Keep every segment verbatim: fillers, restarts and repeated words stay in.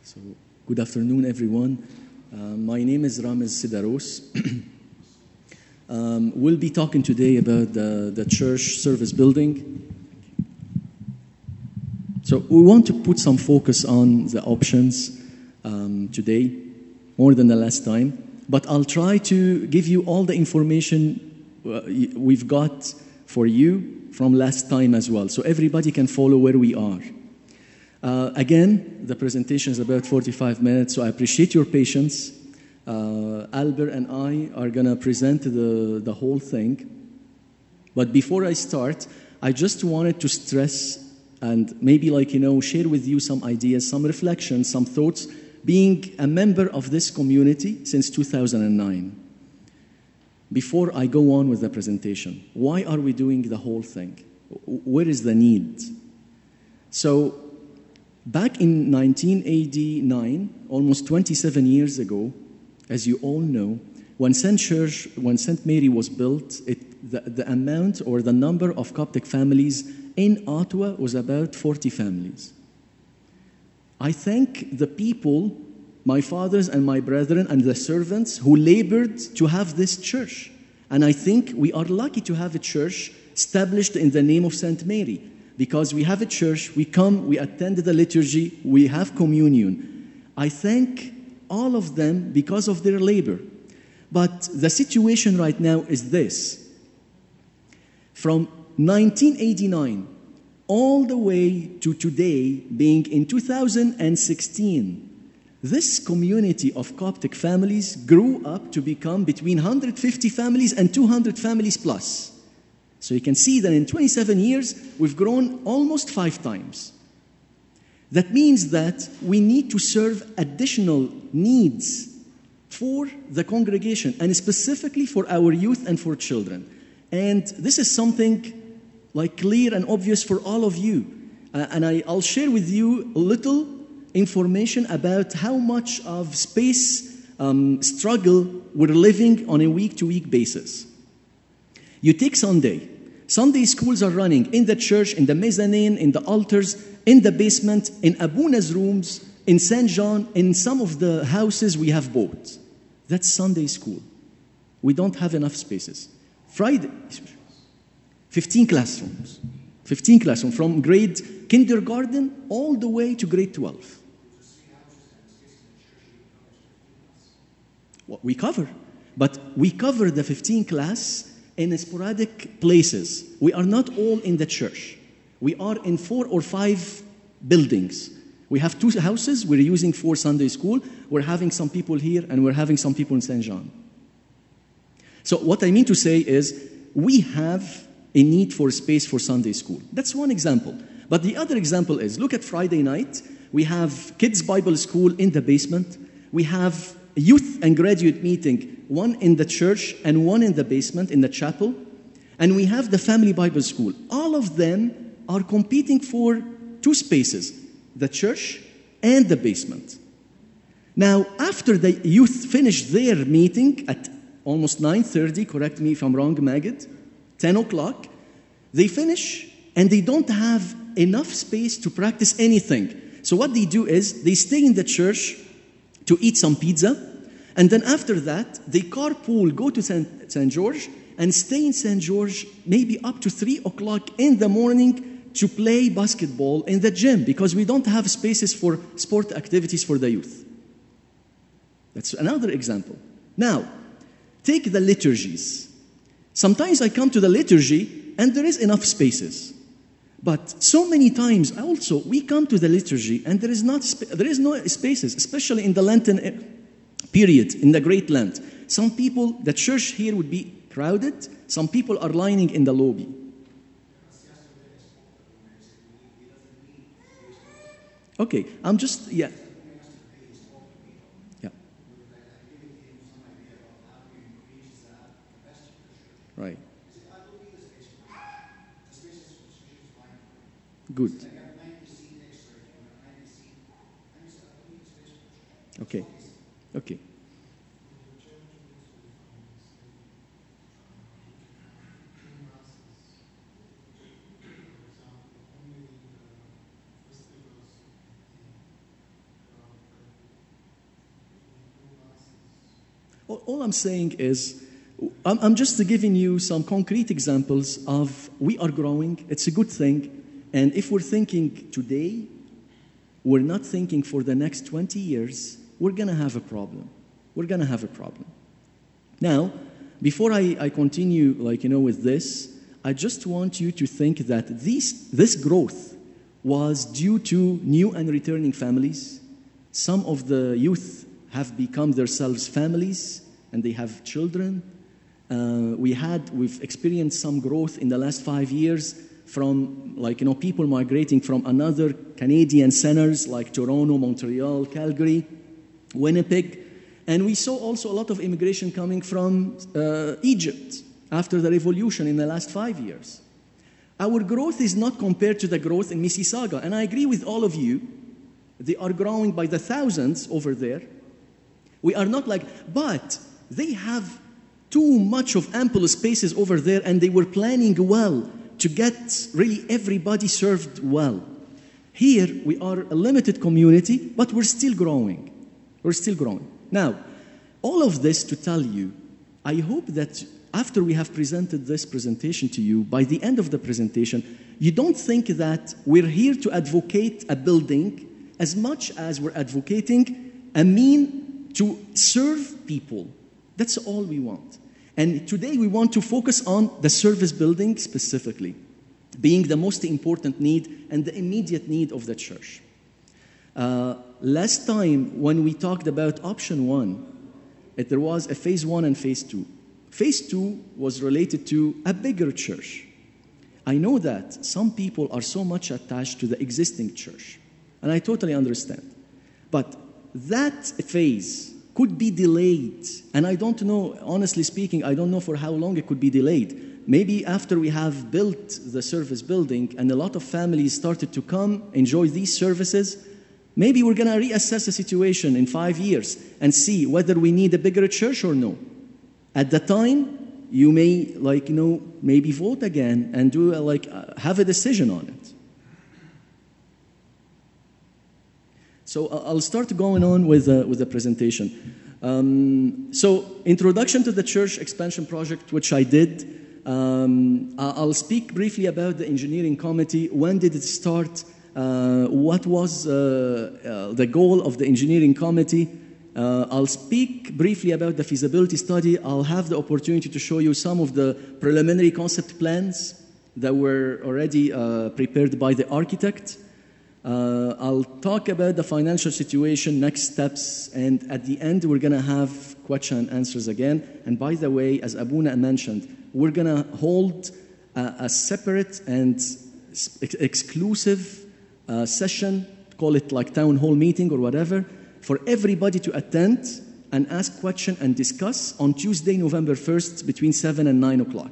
So, good afternoon, everyone. Uh, my name is Ramez Sidaros. um, we'll be talking today about the, the church service building. So, we want to put some focus on the options um, today, more than the last time. But I'll try to give you all the information uh, we've got for you from last time as well, so everybody can follow where we are. Uh, again, the presentation is about forty-five minutes, so I appreciate your patience. Uh, Albert and I are going to present the, the whole thing. But before I start, I just wanted to stress and maybe like, you know, share with you some ideas, some reflections, some thoughts, being a member of this community since two thousand nine. Before I go on with the presentation, why are we doing the whole thing? Where is the need? So, back in nineteen eighty-nine, almost twenty-seven years ago, as you all know, when Saint Church, when Saint Mary was built, it, the, the amount or the number of Coptic families in Ottawa was about forty families. I thank the people, my fathers and my brethren and the servants who labored to have this church. And I think we are lucky to have a church established in the name of Saint Mary. Because we have a church, we come, we attend the liturgy, we have communion. I thank all of them because of their labor. But the situation right now is this. From nineteen eighty-nine all the way to today, being in two thousand sixteen, this community of Coptic families grew up to become between one hundred fifty families and two hundred families plus. So you can see that in twenty-seven years, we've grown almost five times. That means that we need to serve additional needs for the congregation, and specifically for our youth and for children. And this is something like clear and obvious for all of you. Uh, and I, I'll share with you a little information about how much of space um, struggle we're living on a week-to-week basis. You take Sunday. Sunday schools are running in the church, in the mezzanine, in the altars, in the basement, in Abuna's rooms, in Saint John, in some of the houses we have bought. That's Sunday school. We don't have enough spaces. Friday, fifteen classrooms. fifteen classrooms, from grade kindergarten all the way to grade twelve. What we cover. But we cover the fifteen class in sporadic places. We are not all in the church. We are in four or five buildings. We have two houses. We're using for Sunday school. We're having some people here, and we're having some people in Saint John. So what I mean to say is, we have a need for space for Sunday school. That's one example. But the other example is, look at Friday night. We have kids' Bible school in the basement. We have a youth and graduate meeting, one in the church and one in the basement, in the chapel. And we have the family Bible school. All of them are competing for two spaces, the church and the basement. Now, after the youth finish their meeting at almost nine thirty, correct me if I'm wrong, Magid, ten o'clock, they finish and they don't have enough space to practice anything. So what they do is they stay in the church to eat some pizza, and then after that, they carpool, go to Saint Saint George, and stay in Saint George maybe up to three o'clock in the morning to play basketball in the gym, because we don't have spaces for sport activities for the youth. That's another example. Now, take the liturgies. Sometimes I come to the liturgy and there is enough spaces. But so many times also we come to the liturgy and there is not there is no spaces, especially in the Lenten period, in the Great Lent. Some people, the church here would be crowded. Some people are lining in the lobby. Okay, I'm just, yeah. Yeah. Right. Good. Okay. Okay. All, all I'm saying is, I'm, I'm just giving you some concrete examples of we are growing. It's a good thing. And if we're thinking today, we're not thinking for the next twenty years, we're going to have a problem. We're going to have a problem. Now, before I, I continue, like, you know, with this, I just want you to think that these, this growth was due to new and returning families. Some of the youth have become themselves families, and they have children. Uh, we had, we've experienced some growth in the last five years from, like, you know, people migrating from another Canadian centers like Toronto, Montreal, Calgary, Winnipeg. And we saw also a lot of immigration coming from uh, Egypt after the revolution in the last five years. Our growth is not compared to the growth in Mississauga. And I agree with all of you. They are growing by the thousands over there. We are not like, but they have too much of ample spaces over there, and they were planning well to get really everybody served well. Here, we are a limited community, but we're still growing. We're still growing. Now, all of this to tell you, I hope that after we have presented this presentation to you, by the end of the presentation, you don't think that we're here to advocate a building as much as we're advocating a mean to serve people. That's all we want. And today we want to focus on the service building specifically, being the most important need and the immediate need of the church. Uh, last time when we talked about option one, it, there was a phase one and phase two. Phase two was related to a bigger church. I know that some people are so much attached to the existing church, and I totally understand. But that phase could be delayed, and I don't know, honestly speaking, I don't know for how long it could be delayed. Maybe after we have built the service building and a lot of families started to come, enjoy these services, maybe we're going to reassess the situation in five years and see whether we need a bigger church or no. At the time, you may, like, you know, maybe vote again and do a, like uh, have a decision on it. So I'll start going on with uh, with the presentation. Um, so introduction to the church expansion project, which I did. Um, I'll speak briefly about the engineering committee. When did it start? Uh, what was uh, uh, the goal of the engineering committee? Uh, I'll speak briefly about the feasibility study. I'll have the opportunity to show you some of the preliminary concept plans that were already uh, prepared by the architect. Uh, I'll talk about the financial situation, next steps, and at the end we're going to have question and answers again. And by the way, as Abuna mentioned, we're going to hold a, a separate and ex- exclusive uh, session, call it like town hall meeting or whatever, for everybody to attend and ask questions and discuss on Tuesday, November first, between seven and nine o'clock.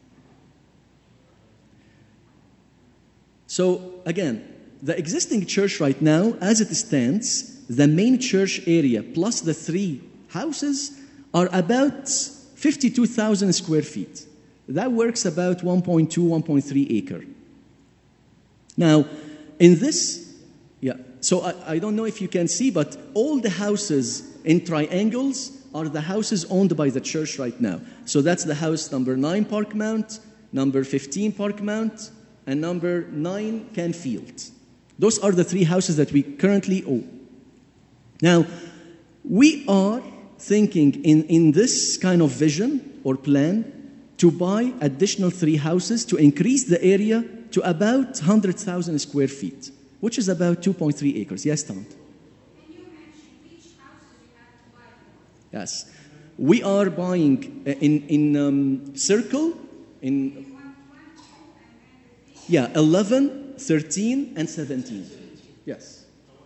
So, again, the existing church right now, as it stands, the main church area plus the three houses are about fifty-two thousand square feet. That works about one point two, one point three acre. Now, in this, yeah, so I, I don't know if you can see, but all the houses in triangles are the houses owned by the church right now. So that's the house number nine, Parkmount, number fifteen, Parkmount, and number nine, Canfield. Those are the three houses that we currently own. Now, we are thinking in, in this kind of vision or plan to buy additional three houses to increase the area to about one hundred thousand square feet, which is about two point three acres. Yes, Tom? Can you mention which houses you have to buy? Yes. We are buying uh, in, in um, Circle, in, yeah, eleven, thirteen, and seventeen. Yes.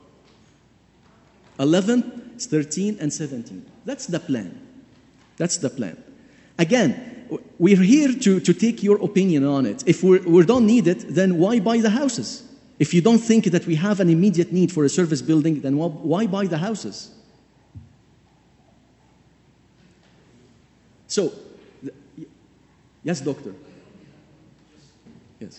eleven, thirteen, and seventeen. That's the plan. That's the plan. Again, we're here to, to take your opinion on it. If we're, we don't need it, then why buy the houses? If you don't think that we have an immediate need for a service building, then why buy the houses? So, yes, doctor. Yes.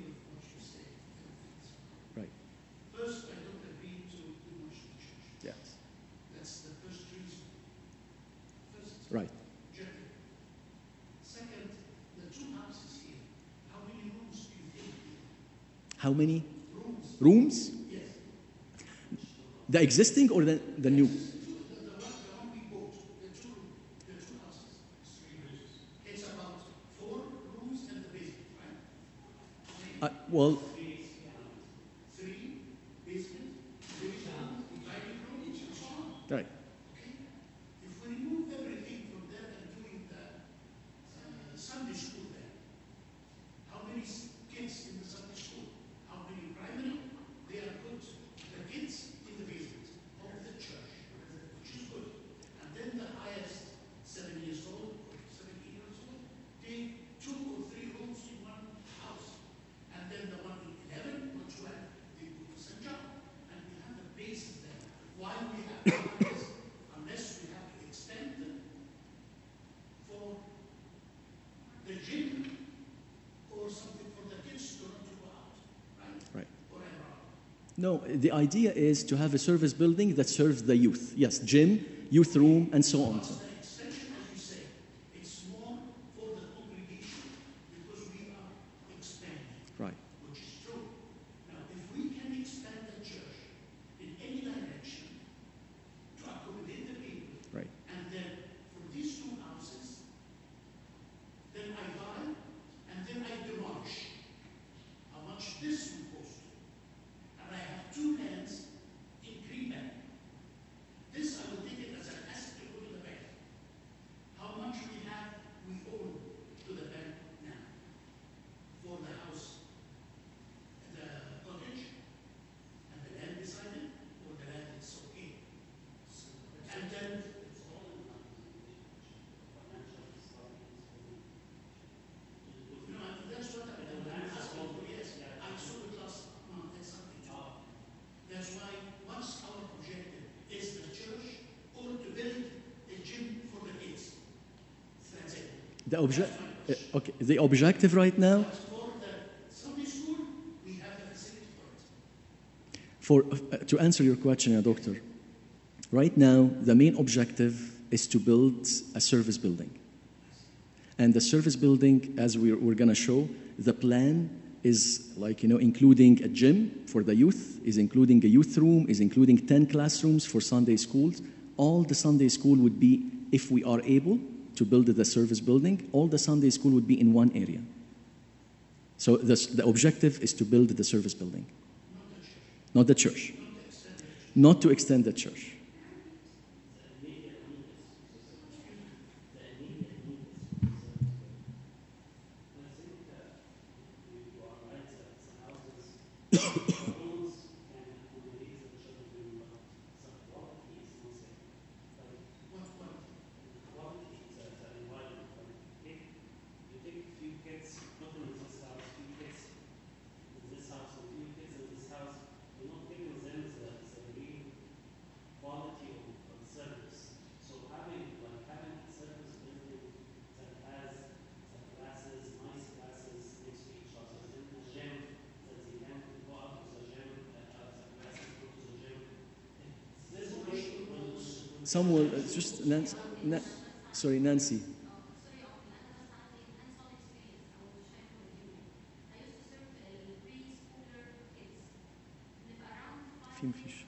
Right. First, I don't agree to demolish the church. Yes. That's the first reason. First, How many? Rooms. Rooms? Yes. The existing or the, the new? Uh, well, right. If we remove everything from there and doing the uh, Sunday school there, how many s- kids in the Sunday school? How many primary? They are put the kids in the basement of the church, which is good. And then the highest, seven years old or seventeen years old, take two or three rooms in one house. And then the one in eleven or twelve, they go to Saint John. And we have the bases there. Why we have to have this? Unless we have to extend them for the gym or something for the kids to not to go out, right? Right. Or am I wrong? No, the idea is to have a service building that serves the youth. Yes, gym, youth room, and so on. The extension, as you say, it's more for the congregation because we are expanding, Right. which is true. Now, if we can expand the church in any direction to accommodate the people, Right. and then for these two houses, then I buy and then I demolish. How much this will cost? And I have two lands in Greenland. This I will take it as an asset to go to the bank. How much we have, we owe to the bank now for the house, the cottage, and the land beside it, or the land is okay. And then No, I- that's what I- I'm asking for, yes. I saw it last month, that's something to That's why what's our objective? Is the church or to build a gym for the kids? That's it. The obje- uh, okay. The objective right now But for the Sunday school, we have the facility for it. For, uh, to answer your question, uh, Doctor, right now the main objective is to build a service building. And the service building, as we're, we're going to show, the plan is like, you know, including a gym for the youth, is including a youth room, is including ten classrooms for Sunday schools. All the Sunday school would be, if we are able to build the service building, all the Sunday school would be in one area. So the, the objective is to build the service building. Not the church. Not to extend the church. Some will uh, just Nancy, Na- sorry, Nancy. في مفيش.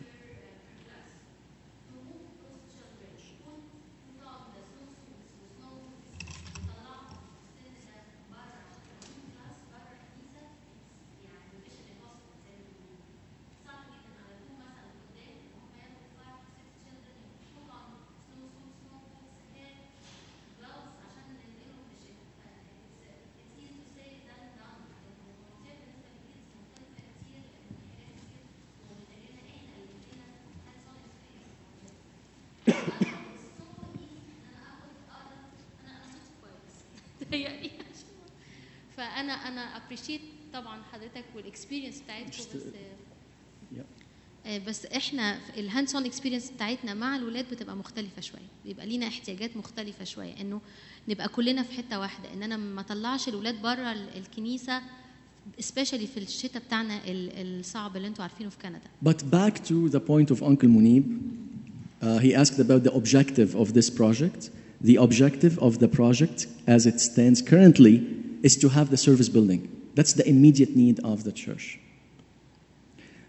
يعني فانا انا ابريشيت طبعا حضرتك والاكسبيرينس بتاعتكم Just, بس Yeah. آه، بس احنا الهاندز اون اكسبيرينس بتاعتنا مع الولاد بتبقى مختلفه شويه، بيبقى لينا احتياجات مختلفه شويه، انه نبقى كلنا في حته واحده، ان انا ما اطلعش الولاد بره الكنيسه especially في الشتاء بتاعنا ال- الصعب اللي انتوا عارفينه في كندا. But back to the point of Uncle Munib, uh, he asked about the objective of this project. The objective of the project, as it stands currently, is to have the service building. That's the immediate need of the church.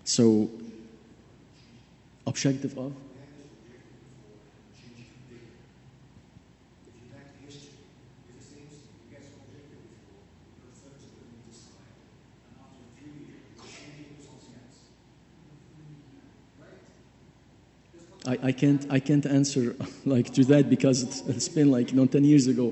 So, objective of? I, I can't I can't answer like to that because it's, it's been like you know ten years ago.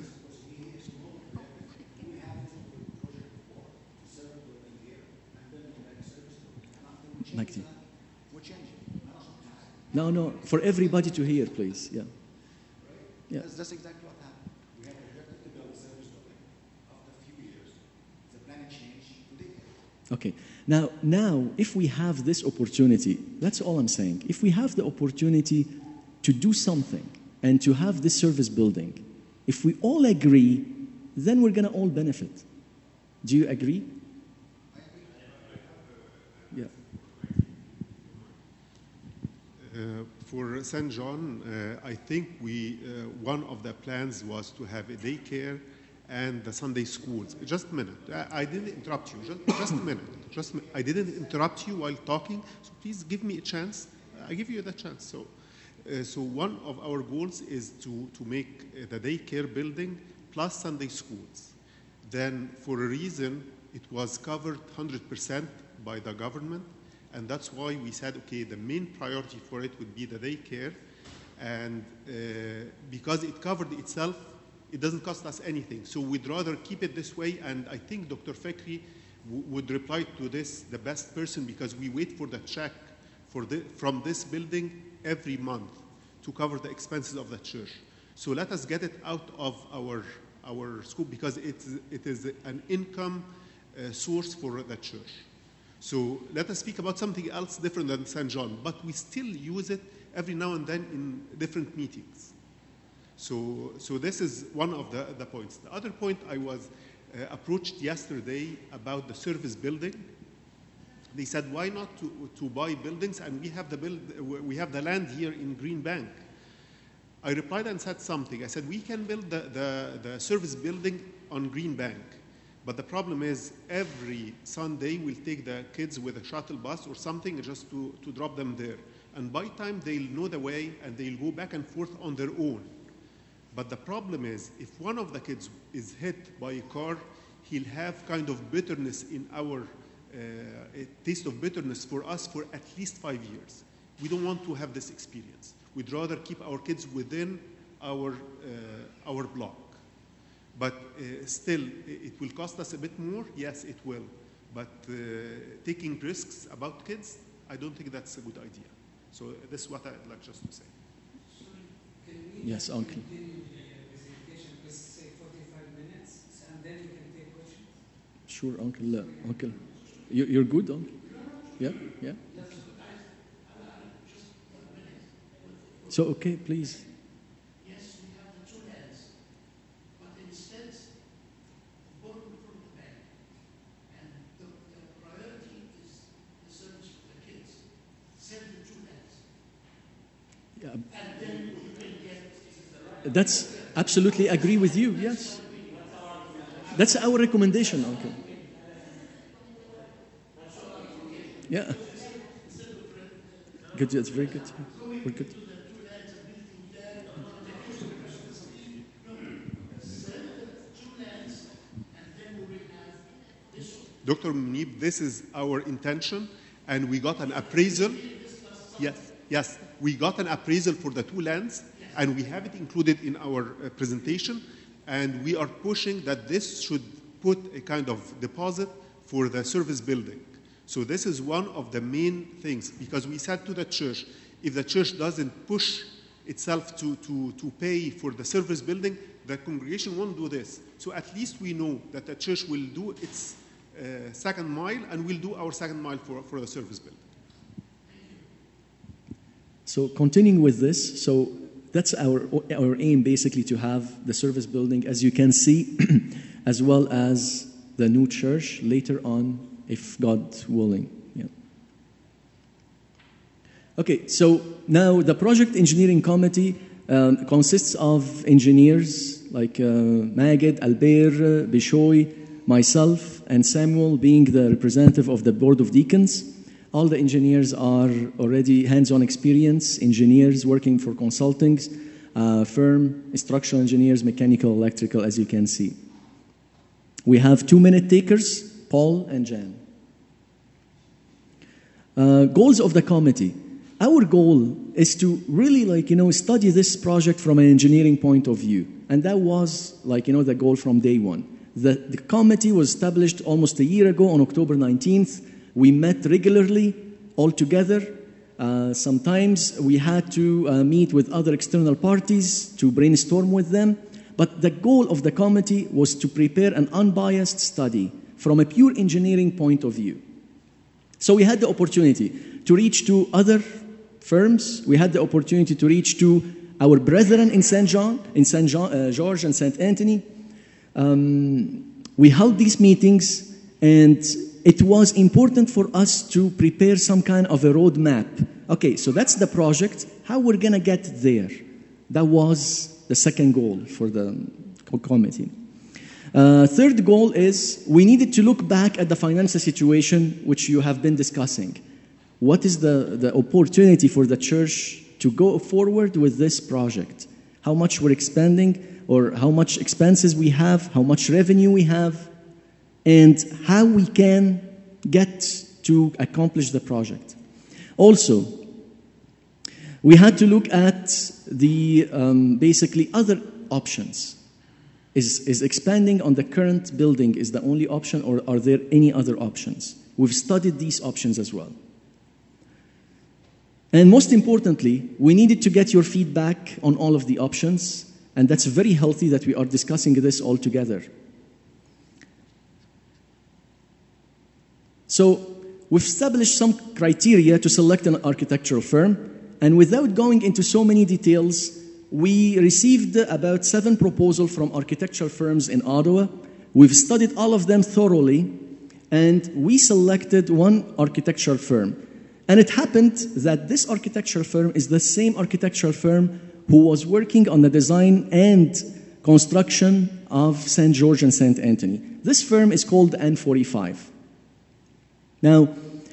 Like the- no, no, for everybody to hear, please. Yeah. Yeah. That's, that's exactly what happened. We had projected to build a service building. After a few years, the plan changed to daycare. Okay. Now, now, if we have this opportunity, that's all I'm saying. If we have the opportunity to do something and to have this service building, if we all agree, then we're going to all benefit. Do you agree? Yeah. Uh, for Saint John, uh, I think we uh, one of the plans was to have a daycare and the Sunday schools. Just a minute. I, I didn't interrupt you. Just, just a minute. Just a minute. I didn't interrupt you while talking. So please give me a chance. I give you the chance. So, uh, so one of our goals is to to make uh, the daycare building plus Sunday schools. Then, for a reason, it was covered one hundred percent by the government. And that's why we said, okay, the main priority for it would be the daycare. And uh, because it covered itself, it doesn't cost us anything. So we'd rather keep it this way. And I think Doctor Fekri w- would reply to this, the best person, because we wait for the check for the, from this building every month to cover the expenses of the church. So let us get it out of our, our school because it, it is an income uh, source for the church. So let us speak about something else different than Saint John, but we still use it every now and then in different meetings. So, so this is one of the, the points. The other point, I was uh, approached yesterday about the service building. They said, why not to, to buy buildings? And we have, the build, we have the land here in Green Bank. I replied and said something. I said, we can build the, the, the service building on Green Bank. But the problem is every Sunday we'll take the kids with a shuttle bus or something just to, to drop them there. And by time they'll know the way and they'll go back and forth on their own. But the problem is if one of the kids is hit by a car, he'll have kind of bitterness in our, uh, a taste of bitterness for us for at least five years. We don't want to have this experience. We'd rather keep our kids within our, uh, our block. But uh, still, it will cost us a bit more. Yes, it will. But uh, taking risks about kids, I don't think that's a good idea. So this is what I'd like just to say. Yes, Uncle. Continue the presentation, please say forty-five minutes, and then you can take questions. Sure, Uncle. Uh, uncle. You, you're good, Uncle? Yeah, yeah. So, okay, please. Yes, we have the two lands, but instead, borrow from the bank. And the, the priority is the service for the kids. Sell the two lands. Yeah. And then you can get. That's absolutely agree with you, yes. That's our recommendation, Uncle. Yeah. Good, that's very good. We're good. Doctor Munib, this is our intention, and we got an appraisal. Yes, yes, we got an appraisal for the two lands, and we have it included in our uh, presentation, and we are pushing that this should put a kind of deposit for the service building. So this is one of the main things, because we said to the church, if the church doesn't push itself to, to, to pay for the service building, the congregation won't do this. So at least we know that the church will do its uh, second mile, and we'll do our second mile for, for the service building. So continuing with this, so that's our, our aim basically to have the service building, as you can see, as well as the new church later on, if God willing. Yeah. Okay, so now the project engineering committee um, consists of engineers like uh, Magid, Albert, Bishoy, myself, and Samuel being the representative of the Board of Deacons. All the engineers are already hands-on experience, engineers working for consulting uh, firm, structural engineers, mechanical, electrical, as you can see. We have two-minute takers, Paul and Jan. Uh, goals of the committee. Our goal is to really, like, you know, study this project from an engineering point of view. And that was, like, you know, the goal from day one. The, the committee was established almost a year ago on October nineteenth. We met regularly, all together. Uh, sometimes we had to uh, meet with other external parties to brainstorm with them. But the goal of the committee was to prepare an unbiased study from a pure engineering point of view. So we had the opportunity to reach to other firms. We had the opportunity to reach to our brethren in Saint John, in Saint John, uh, George and Saint Anthony. Um, we held these meetings, and it was important for us to prepare some kind of a roadmap. Okay, so that's the project. How we're going to get there? That was the second goal for the committee. Uh, third goal is we needed to look back at the financial situation which you have been discussing. What is the, the opportunity for the church to go forward with this project? How much we're expending, or how much expenses we have, how much revenue we have, and how we can get to accomplish the project. Also, we had to look at the um, basically other options. Is, is expanding on the current building is the only option, or are there any other options? We've studied these options as well. And most importantly, we needed to get your feedback on all of the options, and that's very healthy that we are discussing this all together. So we've established some criteria to select an architectural firm, and without going into so many details, we received about seven proposals from architectural firms in Ottawa. We've studied all of them thoroughly, and we selected one architectural firm. And it happened that this architectural firm is the same architectural firm who was working on the design and construction of Saint George and Saint Anthony. This firm is called N forty-five. Now,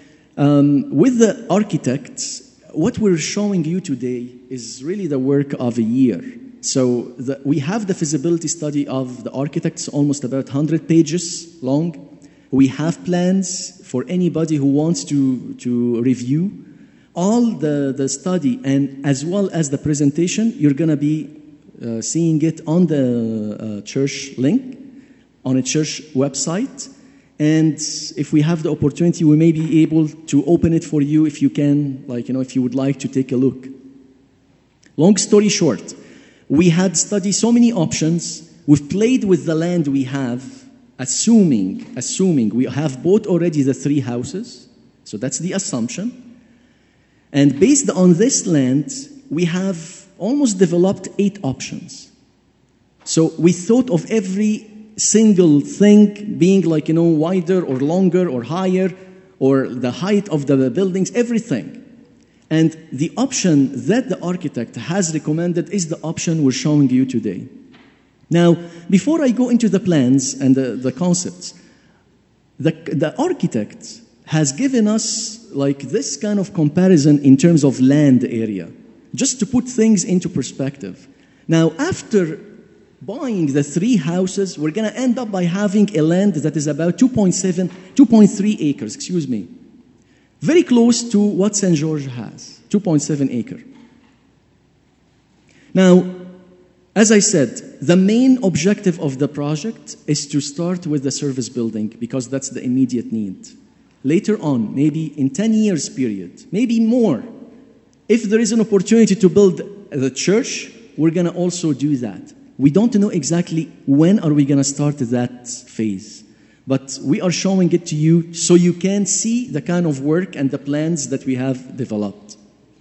um, with the architects, what we're showing you today is really the work of a year. So the, we have the feasibility study of the architects, almost about one hundred pages long. We have plans for anybody who wants to, to review. All the, the study, and as well as the presentation, you're going to be uh, seeing it on the uh, church link, on a church website. And if we have the opportunity, we may be able to open it for you if you can, like, you know, if you would like to take a look. Long story short, we had studied so many options. We've played with the land we have, assuming, assuming we have bought already the three houses. So that's the assumption. And based on this land, we have almost developed eight options. So we thought of every single thing being, like, you know, wider or longer or higher, or the height of the buildings, everything. And the option that the architect has recommended is the option we're showing you today. Now, before I go into the plans and the, the concepts, the, the architect has given us like this kind of comparison in terms of land area, just to put things into perspective. Now, after buying the three houses, we're going to end up by having a land that is about two point seven, two point three acres, excuse me. Very close to what Saint George has, two point seven acre. Now, as I said, the main objective of the project is to start with the service building because that's the immediate need. Later on, maybe in ten years period, maybe more, if there is an opportunity to build the church, we're going to also do that. We don't know exactly when are we going to start that phase, but we are showing it to you so you can see the kind of work and the plans that we have developed.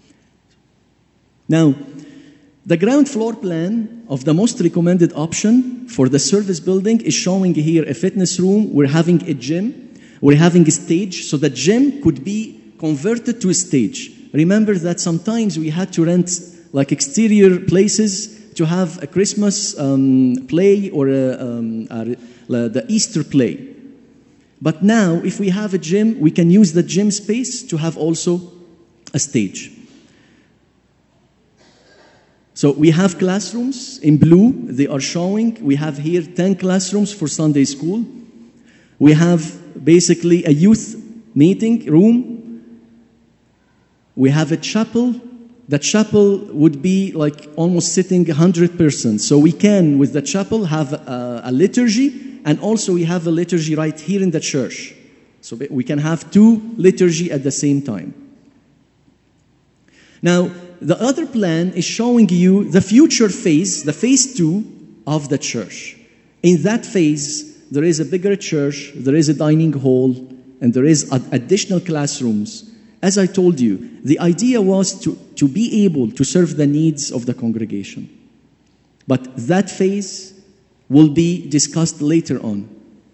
Now, the ground floor plan of the most recommended option for the service building is showing here a fitness room. We're having a gym. We're having a stage, so the gym could be converted to a stage. Remember that sometimes we had to rent like exterior places to have a Christmas um, play or a, um, a, the Easter play. But now, if we have a gym, we can use the gym space to have also a stage. So we have classrooms in blue, they are showing. We have here ten classrooms for Sunday school. We have basically a youth meeting room. We have a chapel. The chapel would be like almost sitting one hundred persons. So we can, with the chapel, have a, a liturgy, and also we have a liturgy right here in the church. So we can have two liturgy at the same time. Now, the other plan is showing you the future phase, the phase two of the church. In that phase, there is a bigger church, there is a dining hall, and there is ad- additional classrooms. As I told you, the idea was to, to be able to serve the needs of the congregation. But that phase will be discussed later on.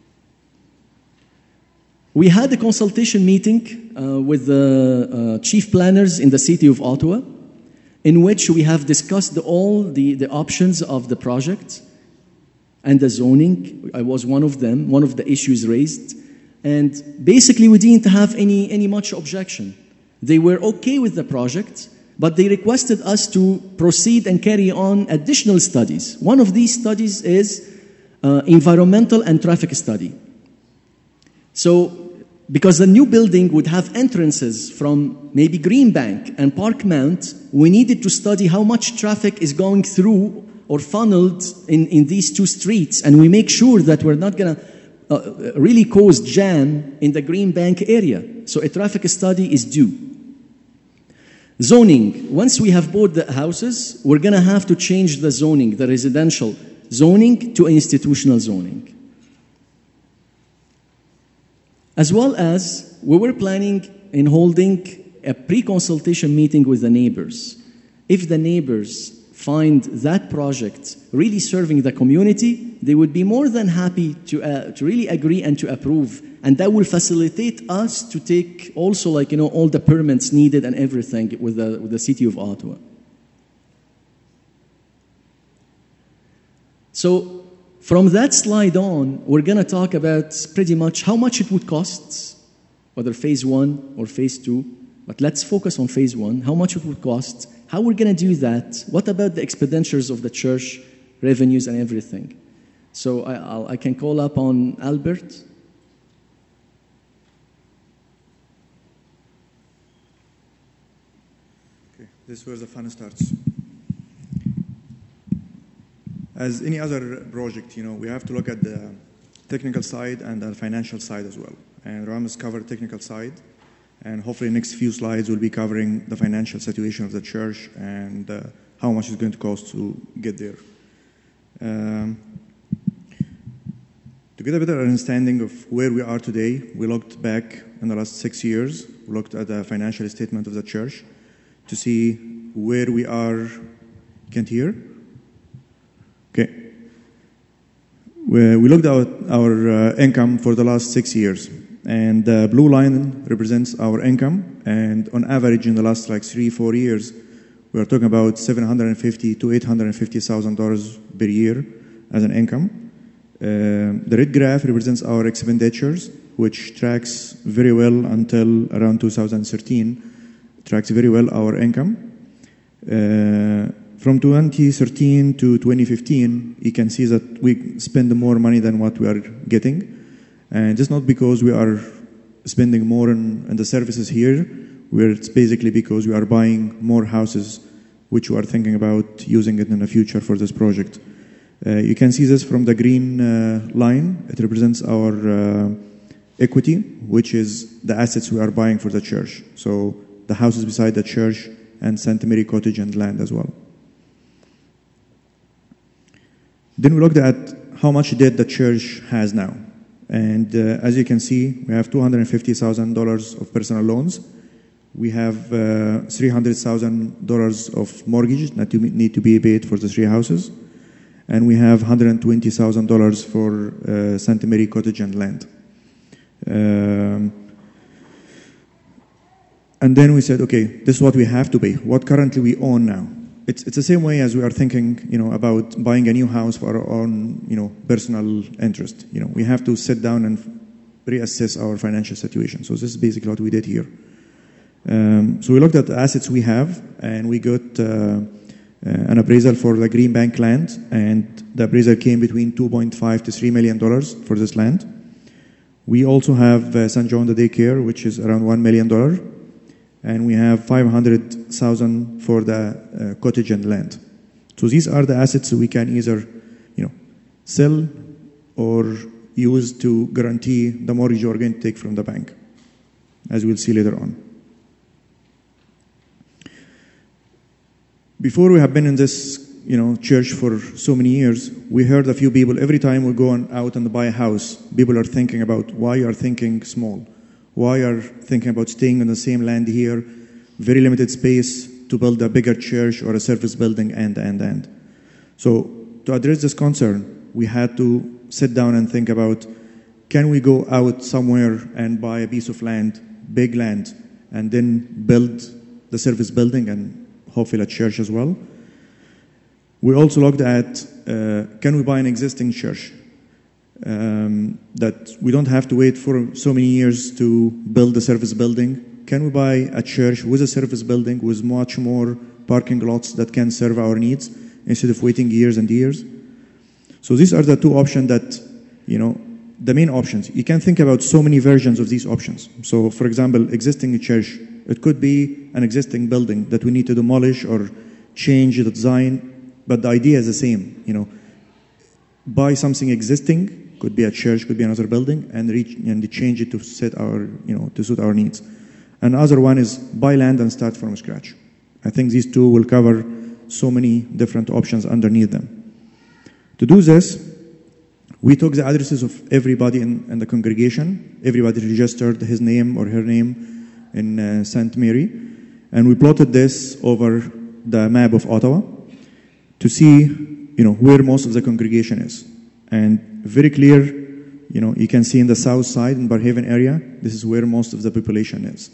We had a consultation meeting uh, with the uh, chief planners in the city of Ottawa, in which we have discussed the, all the, the options of the project and the zoning. I was one of them, one of the issues raised. And basically, we didn't have any, any much objection. They were okay with the project, but they requested us to proceed and carry on additional studies. One of these studies is uh, environmental and traffic study. So, because the new building would have entrances from maybe Greenbank and Parkmount, we needed to study how much traffic is going through or funneled in, in these two streets, and we make sure that we're not going to uh, really cause jam in the Greenbank area. So a traffic study is due. Zoning. Once we have bought the houses, we're going to have to change the zoning, the residential zoning to institutional zoning. As well as, we were planning in holding a pre-consultation meeting with the neighbors. If the neighbors find that project really serving the community, they would be more than happy to, uh, to really agree and to approve. And that will facilitate us to take also, like, you know, all the permits needed and everything with the, with the city of Ottawa. So, from that slide on, we're going to talk about pretty much how much it would cost, whether phase one or phase two. But let's focus on phase one, how much it would cost, how we're going to do that, what about the expenditures of the church, revenues and everything. So I, I'll, I can call up on Albert. Okay, this is where the fun starts. As any other project, you know, we have to look at the technical side and the financial side as well. And Ram has covered the technical side, and hopefully the next few slides will be covering the financial situation of the church and uh, how much it's going to cost to get there. Um, to get a better understanding of where we are today, we looked back in the last six years, we looked at the financial statement of the church to see where we are. Can't hear? Okay. We looked at our uh, income for the last six years, and the blue line represents our income, and on average in the last like three, four years, we are talking about seven hundred fifty to eight hundred fifty thousand dollars per year as an income. Uh, the red graph represents our expenditures, which tracks very well until around two thousand thirteen, tracks very well our income. Uh, From twenty thirteen to twenty fifteen, you can see that we spend more money than what we are getting. And it's not because we are spending more on, on the services here, where it's basically because we are buying more houses, which we are thinking about using it in the future for this project. Uh, you can see this from the green uh, line. It represents our uh, equity, which is the assets we are buying for the church. So the houses beside the church and Saint Mary Cottage and land as well. Then we looked at how much debt the church has now. And uh, as you can see, we have two hundred fifty thousand dollars of personal loans. We have uh, three hundred thousand dollars of mortgages that need to be paid for the three houses. And we have one hundred twenty thousand dollars for uh, Saint Mary Cottage and land. Um, and then we said, okay, this is what we have to pay. What currently we own now. It's it's the same way as we are thinking, you know, about buying a new house for our own, you know, personal interest. You know, we have to sit down and reassess our financial situation. So this is basically what we did here. Um, so we looked at the assets we have, and we got uh, uh, an appraisal for the Green Bank land, and the appraisal came between two point five to three million dollars for this land. We also have uh, Saint John the daycare, which is around one million dollars, and we have five hundred thousand for the uh, cottage and land. So these are the assets we can either, you know, sell or use to guarantee the mortgage we're going to take from the bank, as we'll see later on. Before we have been in this, you know, church for so many years, we heard a few people, every time we go on, out and buy a house, people are thinking about why you are thinking small, why you are thinking about staying on the same land here, very limited space to build a bigger church or a service building, and, and, and. So to address this concern, we had to sit down and think about, can we go out somewhere and buy a piece of land, big land, and then build the service building and hopefully a church as well? We also looked at, uh, can we buy an existing church? Um, that we don't have to wait for so many years to build a service building. Can we buy a church with a service building with much more parking lots that can serve our needs instead of waiting years and years? So these are the two options that, you know, the main options. You can think about so many versions of these options. So, for example, existing church, it could be an existing building that we need to demolish or change the design, but the idea is the same. You know, buy something existing, could be a church, could be another building, and reach and change it to set our, you know, to suit our needs. Another one is buy land and start from scratch. I think these two will cover so many different options underneath them. To do this, we took the addresses of everybody in, in the congregation. Everybody registered his name or her name in uh, Saint Mary, and we plotted this over the map of Ottawa to see, you know, where most of the congregation is. And very clear, you know, you can see in the south side, in Barrhaven area, this is where most of the population is.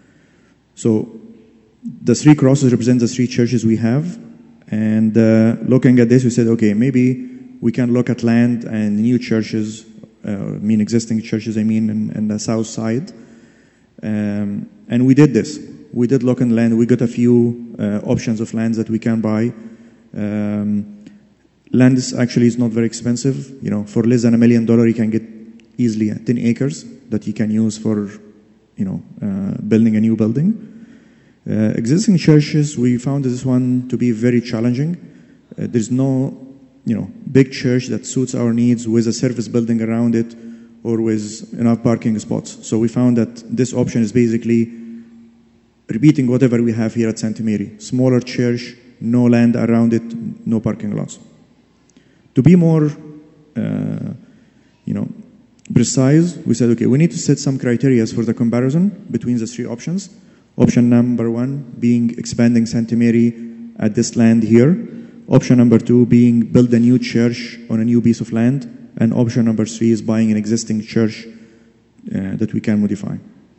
So the three crosses represent the three churches we have. And uh, looking at this, we said, okay, maybe we can look at land and new churches, uh, I mean existing churches, I mean, in, in the south side. Um, and we did this. We did look in land. We got a few uh, options of lands that we can buy. Um, land is actually is not very expensive. You know, for less than a million dollars, you can get easily ten acres that you can use for, you know, uh, building a new building. Uh, existing churches, we found this one to be very challenging. Uh, there's no, you know, big church that suits our needs with a service building around it or with enough parking spots. So we found that this option is basically repeating whatever we have here at Saint Mary. Smaller church, no land around it, no parking lots. To be more, uh, you know, precise, we said, okay, we need to set some criteria for the comparison between the three options. Option number one being expanding Saint Mary at this land here. Option number two being build a new church on a new piece of land. And option number three is buying an existing church uh, that we can modify.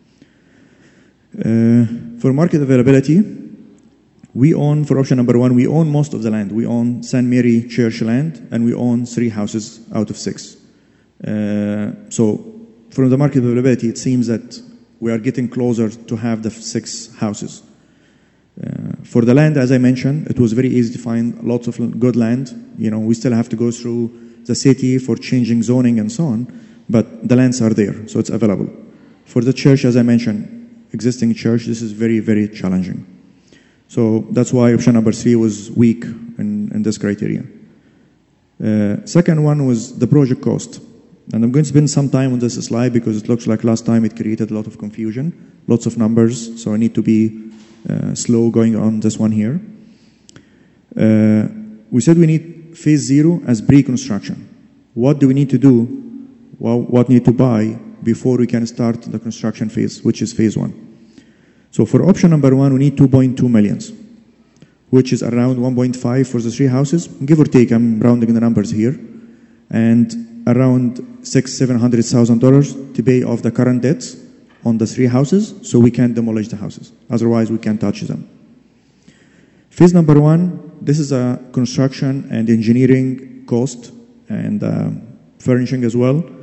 Uh, for market availability, we own, for option number one, we own most of the land. We own Saint Mary Church land, and we own three houses out of six. Uh, so from the market availability, it seems that we are getting closer to have the six houses. Uh, for the land, as I mentioned, it was very easy to find lots of good land. You know, we still have to go through the city for changing zoning and so on, but the lands are there, so it's available. For the church, as I mentioned, existing church, this is very, very challenging. So that's why option number three was weak in, in this criteria. Uh, second one was the project cost. And I'm going to spend some time on this slide because it looks like last time it created a lot of confusion, lots of numbers, so I need to be uh, slow going on this one here. Uh, we said we need phase zero as pre-construction. What do we need to do? Well, what need to buy before we can start the construction phase, which is phase one? So for option number one, we need two point two millions, which is around one point five for the three houses, give or take. I'm rounding the numbers here, and around six, seven hundred thousand dollars to pay off the current debts on the three houses, so we can't demolish the houses. Otherwise, we can't touch them. Phase number one, this is a construction and engineering cost and uh, furnishing as well.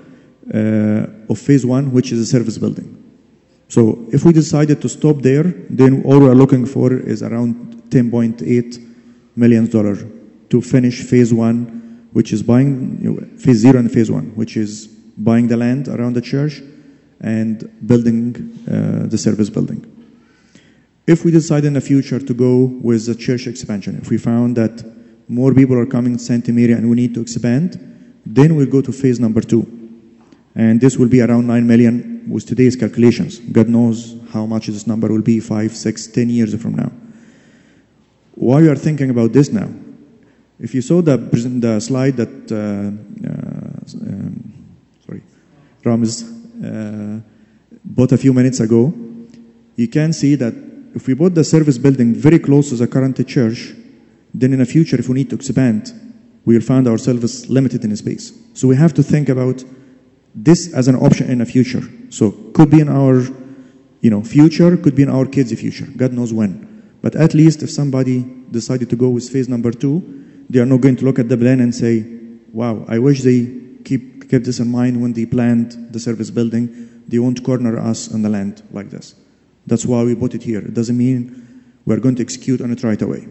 uh, of phase one, which is a service building. So if we decided to stop there, then all we are looking for is around ten point eight million dollars to finish phase one, which is buying, you know, phase zero and phase one, which is buying the land around the church and building uh, the service building. If we decide in the future to go with the church expansion, if we found that more people are coming to Saint Mary and we need to expand, then we'll go to phase number two. And this will be around nine million with today's calculations. God knows how much this number will be five, six, ten years from now. Why we are thinking about this now? If you saw the, the slide that uh, uh, um, sorry, Rams uh, bought a few minutes ago, you can see that if we put the service building very close to the current church, then in the future, if we need to expand, we will find ourselves limited in space. So we have to think about this as an option in the future. So could be in our, you know, future, could be in our kids' future. God knows when. But at least if somebody decided to go with phase number two, they are not going to look at the plan and say, wow, I wish they keep kept this in mind when they planned the service building. They won't corner us on the land like this. That's why we put it here. It doesn't mean we're going to execute on it right away.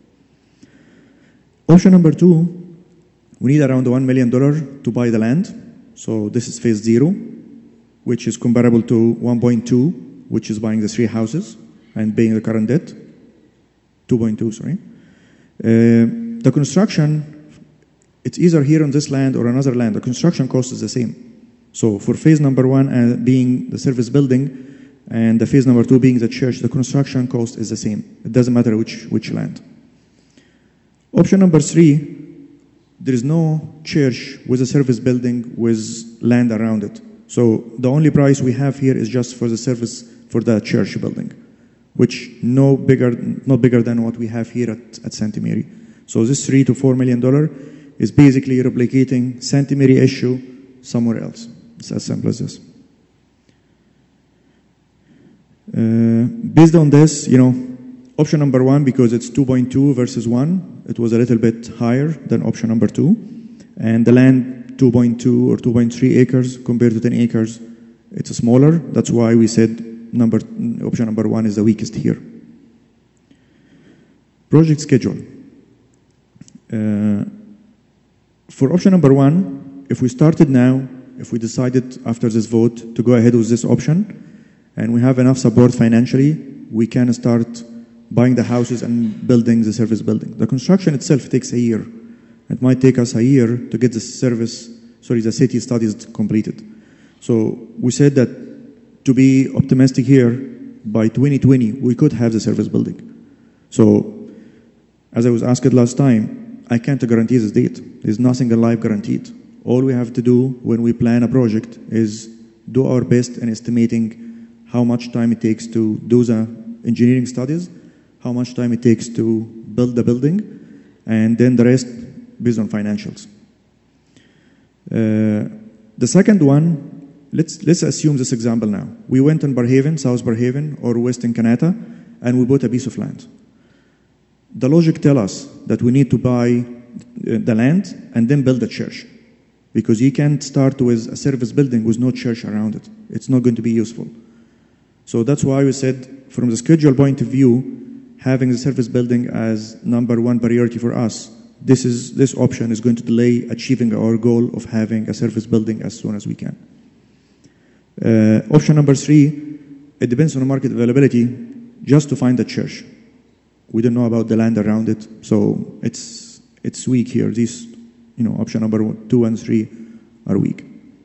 Option number two, we need around one million dollars to buy the land. So this is phase zero, which is comparable to one point two, which is buying the three houses and paying the current debt. two point two, sorry. Uh, the construction, it's either here on this land or another land. The construction cost is the same. So for phase number one uh, being the service building and the phase number two being the church, the construction cost is the same. It doesn't matter which, which land. Option number three, there is no church with a service building with land around it. So the only price we have here is just for the service for the church building, which no bigger, not bigger than what we have here at, at Saint Mary. So this three to four million dollar is basically replicating Saint Mary issue somewhere else. It's as simple as this. Uh, based on this, you know, option number one, because it's two point two versus one, it was a little bit higher than option number two. And the land, two point two or two point three acres compared to ten acres, it's smaller. That's why we said number, option number one is the weakest here. Project schedule. Uh, for option number one, if we started now, if we decided after this vote to go ahead with this option, and we have enough support financially, we can start buying the houses and building the service building. The construction itself takes a year. It might take us a year to get the service, sorry, the city studies completed. So we said that to be optimistic here, by twenty twenty, we could have the service building. So, as I was asked last time, I can't guarantee this date. There's nothing in life guaranteed. All we have to do when we plan a project is do our best in estimating how much time it takes to do the engineering studies, how much time it takes to build the building, and then the rest based on financials. Uh, the second one, let's, let's assume this example now. We went in Barrhaven, South Barrhaven, or Western Kanata, and we bought a piece of land. The logic tells us that we need to buy the land and then build a church, because you can't start with a service building with no church around it. It's not going to be useful. So that's why we said, from the schedule point of view, having the service building as number one priority for us, this is this option is going to delay achieving our goal of having a service building as soon as we can. Uh, option number three, it depends on the market availability, just to find a church. We don't know about the land around it, so it's it's weak here. These, you know, option number one, two and three are weak.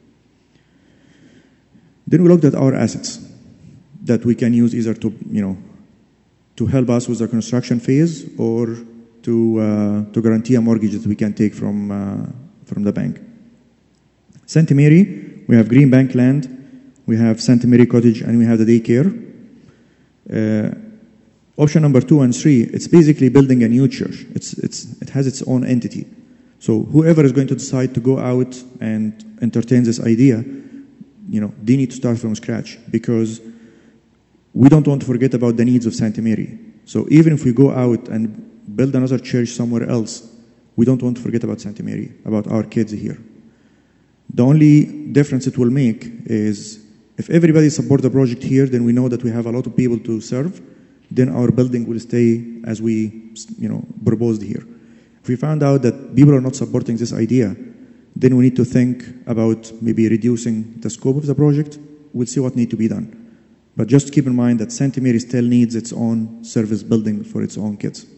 Then we looked at our assets that we can use either to, you know, to help us with the construction phase or to uh, to guarantee a mortgage that we can take from uh, from the bank. Saint Mary, we have Green Bank land, we have Saint Mary Cottage, and we have the daycare. Uh, option number two and three, it's basically building a new church. It's it's it has its own entity. So whoever is going to decide to go out and entertain this idea, you know, they need to start from scratch, because we don't want to forget about the needs of Saint Mary. So even if we go out and build another church somewhere else, we don't want to forget about Saint Mary, about our kids here. The only difference it will make is if everybody support the project here, then we know that we have a lot of people to serve, then our building will stay as we, you know, proposed here. If we found out that people are not supporting this idea, then we need to think about maybe reducing the scope of the project. We'll see what needs to be done. But just keep in mind that Saint Mary still needs its own service building for its own kids.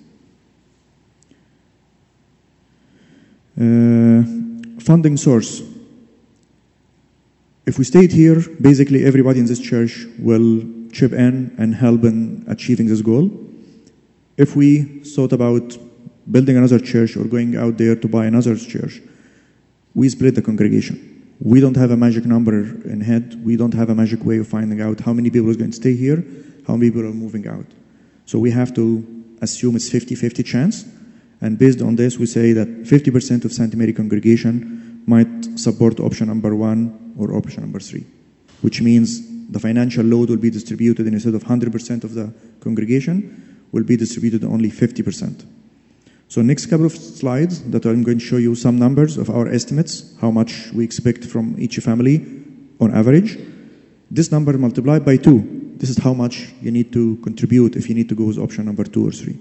Uh, funding source. If we stayed here, basically everybody in this church will chip in and help in achieving this goal. If we thought about building another church or going out there to buy another church, we split the congregation. We don't have a magic number in head. We don't have a magic way of finding out how many people are going to stay here, how many people are moving out. So we have to assume it's fifty fifty chance. And based on this, we say that fifty percent of Saint Mary congregation might support option number one or option number three, which means the financial load will be distributed, and instead of one hundred percent of the congregation, will be distributed only fifty percent. So next couple of slides that I'm going to show you some numbers of our estimates, how much we expect from each family on average. This number multiplied by two, this is how much you need to contribute if you need to go with option number two or three.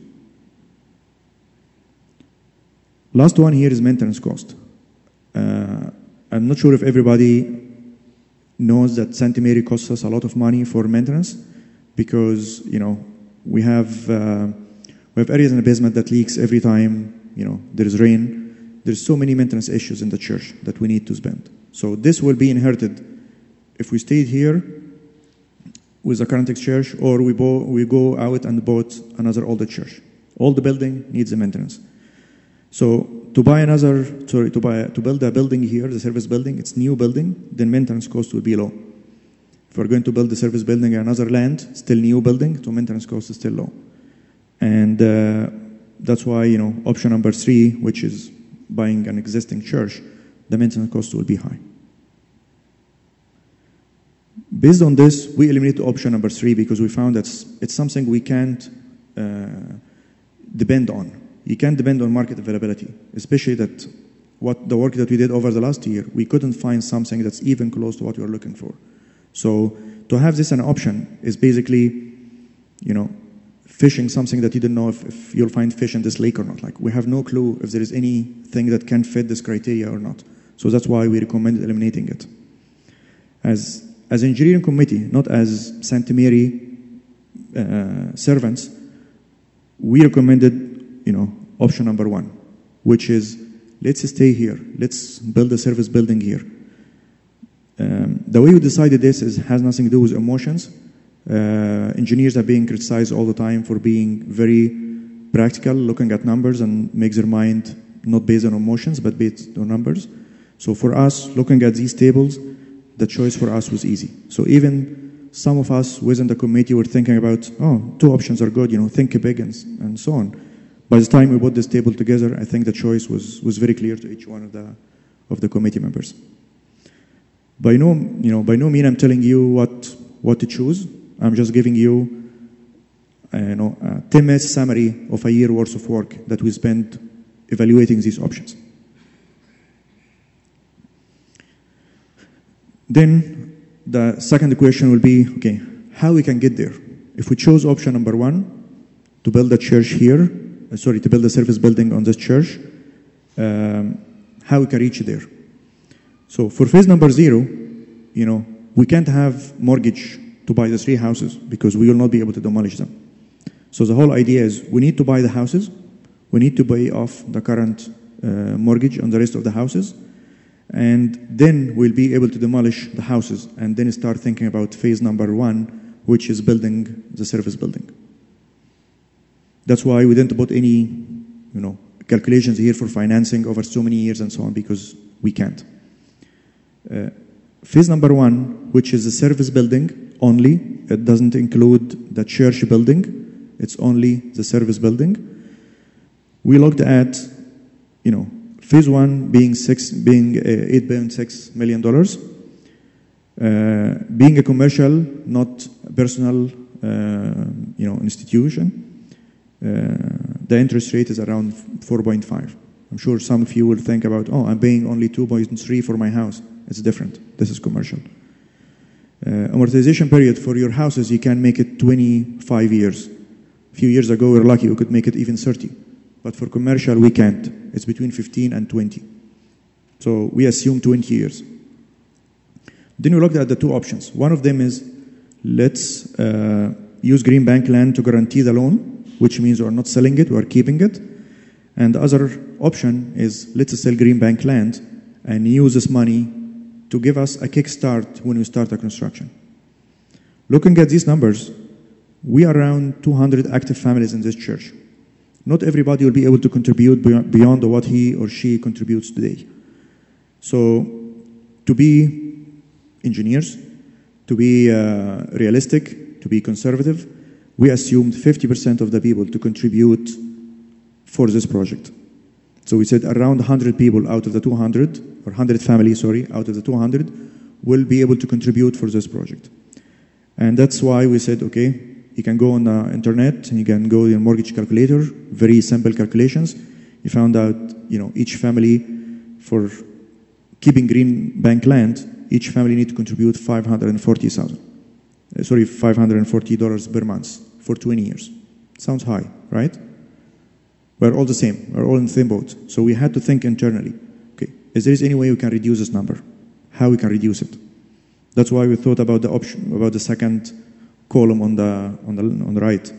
Last one here is maintenance cost. Uh, I'm not sure if everybody knows that Saint Mary costs us a lot of money for maintenance because, you know, we have uh, we have areas in the basement that leaks every time, you know, there is rain. There's so many maintenance issues in the church that we need to spend. So this will be inherited if we stayed here with the current church, or we, bo- we go out and bought another older church. All the building needs a maintenance. So to buy another, sorry, to buy to build a building here, the service building, it's new building, then maintenance cost will be low. If we're going to build the service building in another land, still new building, so maintenance cost is still low. And uh, that's why, you know, option number three, which is buying an existing church, the maintenance cost will be high. Based on this, we eliminate option number three because we found that it's something we can't uh, depend on. You can't depend on market availability, especially that what the work that we did over the last year, we couldn't find something that's even close to what we were looking for. So to have this an option is basically, you know, fishing something that you don't know if, if you'll find fish in this lake or not. Like, we have no clue if there is anything that can fit this criteria or not. So that's why we recommended eliminating it. As as engineering committee, not as Saint Mary uh, servants, we recommended, you know, option number one, which is let's stay here, let's build a service building here. Um, the way we decided this is has nothing to do with emotions. Uh, engineers are being criticized all the time for being very practical, looking at numbers and makes their mind not based on emotions but based on numbers. So for us, looking at these tables, the choice for us was easy. So even some of us within the committee were thinking about, oh, two options are good, you know, think big and, and so on. By the time we put this table together, I think the choice was, was very clear to each one of the of the committee members. By no, you know, by no means I'm telling you what what to choose. I'm just giving you, uh, you know, a ten minutes summary of a year worth of work that we spent evaluating these options. Then the second question will be, okay, how we can get there? If we chose option number one, to build a church here, uh, sorry, to build a service building on this church, um, how we can reach there? So for phase number zero, you know, we can't have mortgage to buy the three houses because we will not be able to demolish them. So the whole idea is we need to buy the houses, we need to pay off the current uh, mortgage on the rest of the houses, and then we'll be able to demolish the houses and then start thinking about phase number one, which is building the service building. That's why we didn't put any, you know, calculations here for financing over so many years and so on, because we can't. Uh, phase number one, which is the service building only, it doesn't include the church building, it's only the service building. We looked at, you know, phase one being six, being uh, eight point six million dollars, uh, being a commercial, not a personal, uh, you know, institution. Uh, the interest rate is around four point five. I'm sure some of you will think about, oh, I'm paying only two point three for my house. It's different. This is commercial. Uh, amortization period for your houses, you can make it twenty-five years. A few years ago, we were lucky, we could make it even thirty. But for commercial, we can't. It's between fifteen and twenty. So we assume twenty years. Then we looked at the two options. One of them is, let's uh, use Green Bank land to guarantee the loan, which means we're not selling it, we're keeping it. And the other option is, let's sell Green Bank land and use this money to give us a kickstart when we start the construction. Looking at these numbers, we are around two hundred active families in this church. Not everybody will be able to contribute beyond what he or she contributes today. So to be engineers, to be uh, realistic, to be conservative, we assumed fifty percent of the people to contribute for this project. So we said around one hundred people out of the two hundred, or one hundred families, sorry, out of the two hundred, will be able to contribute for this project. And that's why we said, okay, you can go on the internet and you can go to your mortgage calculator, very simple calculations. You found out, you know, each family, for keeping Green Bank land, each family need to contribute five hundred forty thousand dollars. Sorry, five hundred forty dollars per month for twenty years. Sounds high, right? We're all the same. We're all in the same boat. So we had to think internally. Okay, is there any way we can reduce this number? How we can reduce it? That's why we thought about the option, about the second column on the on the on the right.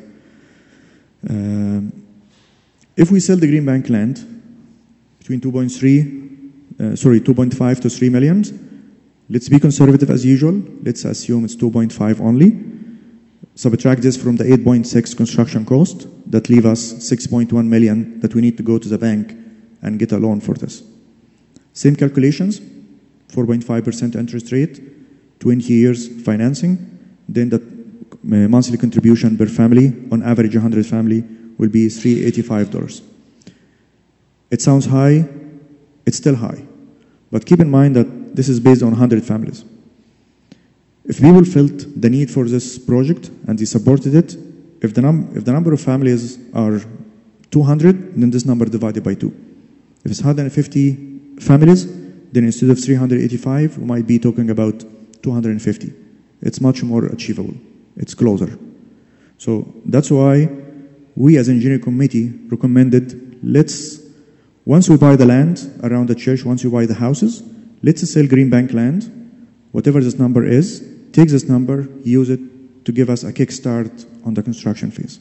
Um, if we sell the Green Bank land between two point three, uh, sorry, two point five to three million, let's be conservative as usual. Let's assume it's two point five only. Subtract this from the eight point six construction cost. That leave us six point one million that we need to go to the bank and get a loan for this. Same calculations, four point five percent interest rate, twenty years financing, then the monthly contribution per family, on average one hundred family, will be three hundred eighty-five dollars. It sounds high, it's still high. But keep in mind that this is based on one hundred families. If people felt the need for this project and they supported it, if the, num if the number of families are two hundred, then this number divided by two. If it's one hundred fifty families, then instead of three hundred eighty-five, we might be talking about two hundred fifty. It's much more achievable. It's closer. So that's why we as engineering committee recommended, let's, once we buy the land around the church, once we buy the houses, let's sell Green Bank land, whatever this number is, take this number, use it to give us a kickstart on the construction phase.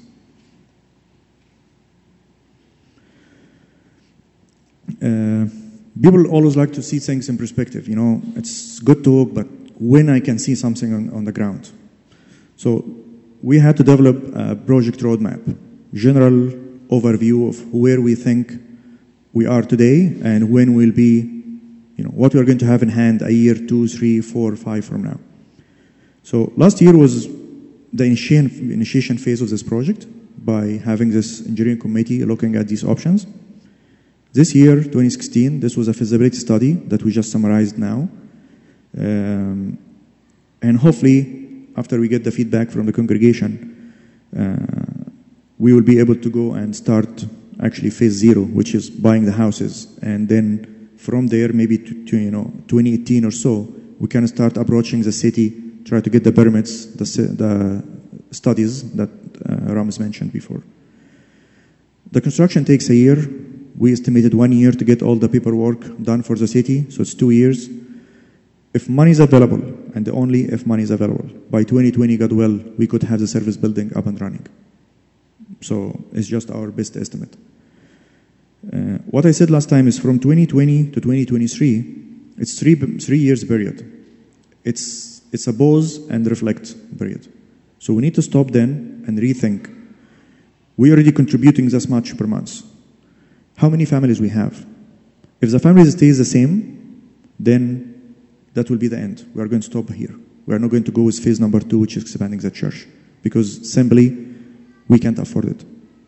Uh, people always like to see things in perspective. You know, it's good to talk, but when I can see something on, on the ground. So we had to develop a project roadmap, general overview of where we think we are today and when we'll be, you know, what we're going to have in hand a year, two, three, four, five from now. So last year was the initiation, initiation phase of this project by having this engineering committee looking at these options. This year, twenty sixteen, this was a feasibility study that we just summarized now. Um, and hopefully, after we get the feedback from the congregation, uh, we will be able to go and start actually phase zero, which is buying the houses. And then from there, maybe to, to you know, twenty eighteen or so, we can start approaching the city, try to get the permits, the, the studies that uh, Rams mentioned before. The construction takes a year. We estimated one year to get all the paperwork done for the city, so it's two years. If money is available, and only if money is available, by twenty twenty, God will, we could have the service building up and running. So it's just our best estimate. Uh, what I said last time is from twenty twenty to twenty twenty-three, it's three, three years period. It's, it's a pause and reflect period. So we need to stop then and rethink. We're already contributing this much per month. How many families we have? If the family stays the same, then that will be the end. We are going to stop here. We are not going to go with phase number two, which is expanding the church, because simply we can't afford it.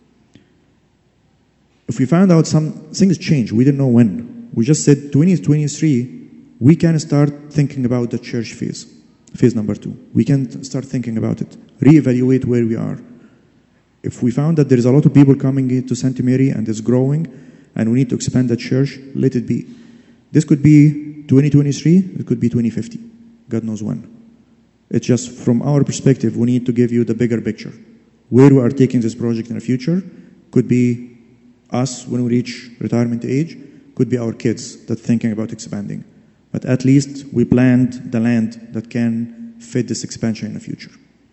If we found out some things change, we didn't know when. We just said twenty twenty-three, we can start thinking about the church phase, phase number two. We can start thinking about it, reevaluate where we are. If we found that there is a lot of people coming into Saint Mary and it's growing, and we need to expand the church, let it be. This could be twenty twenty-three, it could be twenty fifty. God knows when. It's just from our perspective, we need to give you the bigger picture. Where we are taking this project in the future could be us when we reach retirement age, could be our kids that thinking about expanding. But at least we planned the land that can fit this expansion in the future.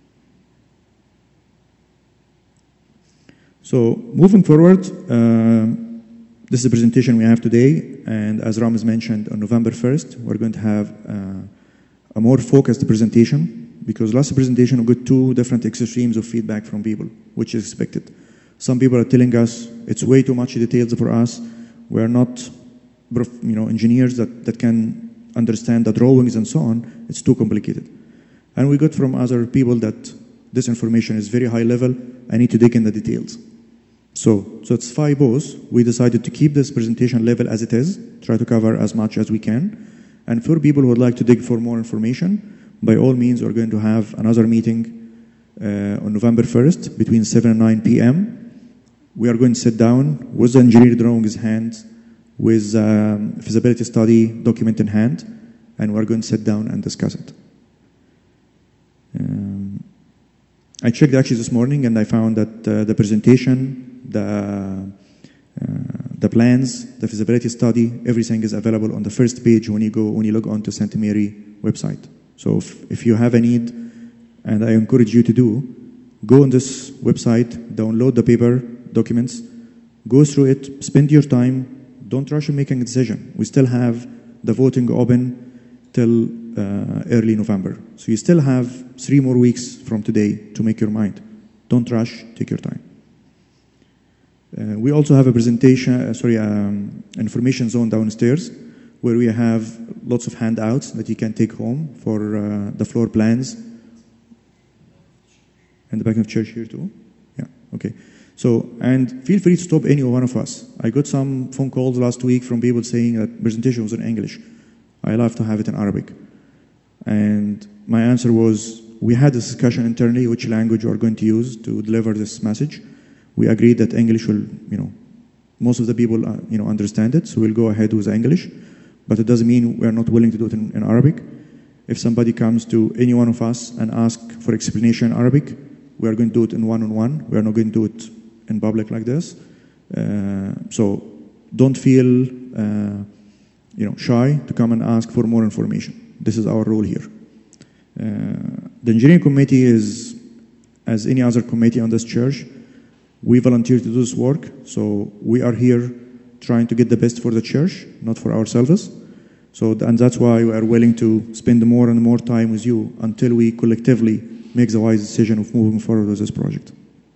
So moving forward, uh, this is the presentation we have today, and as Ram has mentioned, on November first, we're going to have uh, a more focused presentation, because last presentation we got two different extremes of feedback from people, which is expected. Some people are telling us it's way too much details for us. We're not, you know, engineers that, that can understand the drawings and so on. It's too complicated. And we got from other people that this information is very high level. I need to dig in the details. So, so it's five both. We decided to keep this presentation level as it is, try to cover as much as we can. And for people who would like to dig for more information, by all means, we're going to have another meeting uh, on November first between seven and nine p m We are going to sit down with the engineer drawing in hand, with um, feasibility study document in hand, and we're going to sit down and discuss it. Um, I checked actually this morning, and I found that uh, the presentation, the uh, the plans, the feasibility study, everything is available on the first page when you go when you log on to Saint Mary website. So if, if you have a need, and I encourage you to do, go on this website, download the paper documents, go through it, spend your time, don't rush in making a decision. We still have the voting open till uh, early November. So you still have three more weeks from today to make your mind. Don't rush, take your time. Uh, we also have a presentation, uh, sorry, um, information zone downstairs, where we have lots of handouts that you can take home for uh, the floor plans. And the back of church here too? Yeah, okay. So, and feel free to stop any one of us. I got some phone calls last week from people saying that presentation was in English. I love to have it in Arabic. And my answer was, we had this discussion internally, which language we are going to use to deliver this message. We agreed that English will, you know, most of the people, uh, you know, understand it, so we'll go ahead with English. But it doesn't mean we're not willing to do it in, in Arabic. If somebody comes to any one of us and asks for explanation in Arabic, we are going to do it in one-on-one. We are not going to do it in public like this. Uh, so don't feel uh, you know, shy to come and ask for more information. This is our role here. Uh, the engineering committee is, as any other committee on this church, we volunteer to do this work. So we are here trying to get the best for the church, not for ourselves. So, and that's why we are willing to spend more and more time with you until we collectively make the wise decision of moving forward with this project.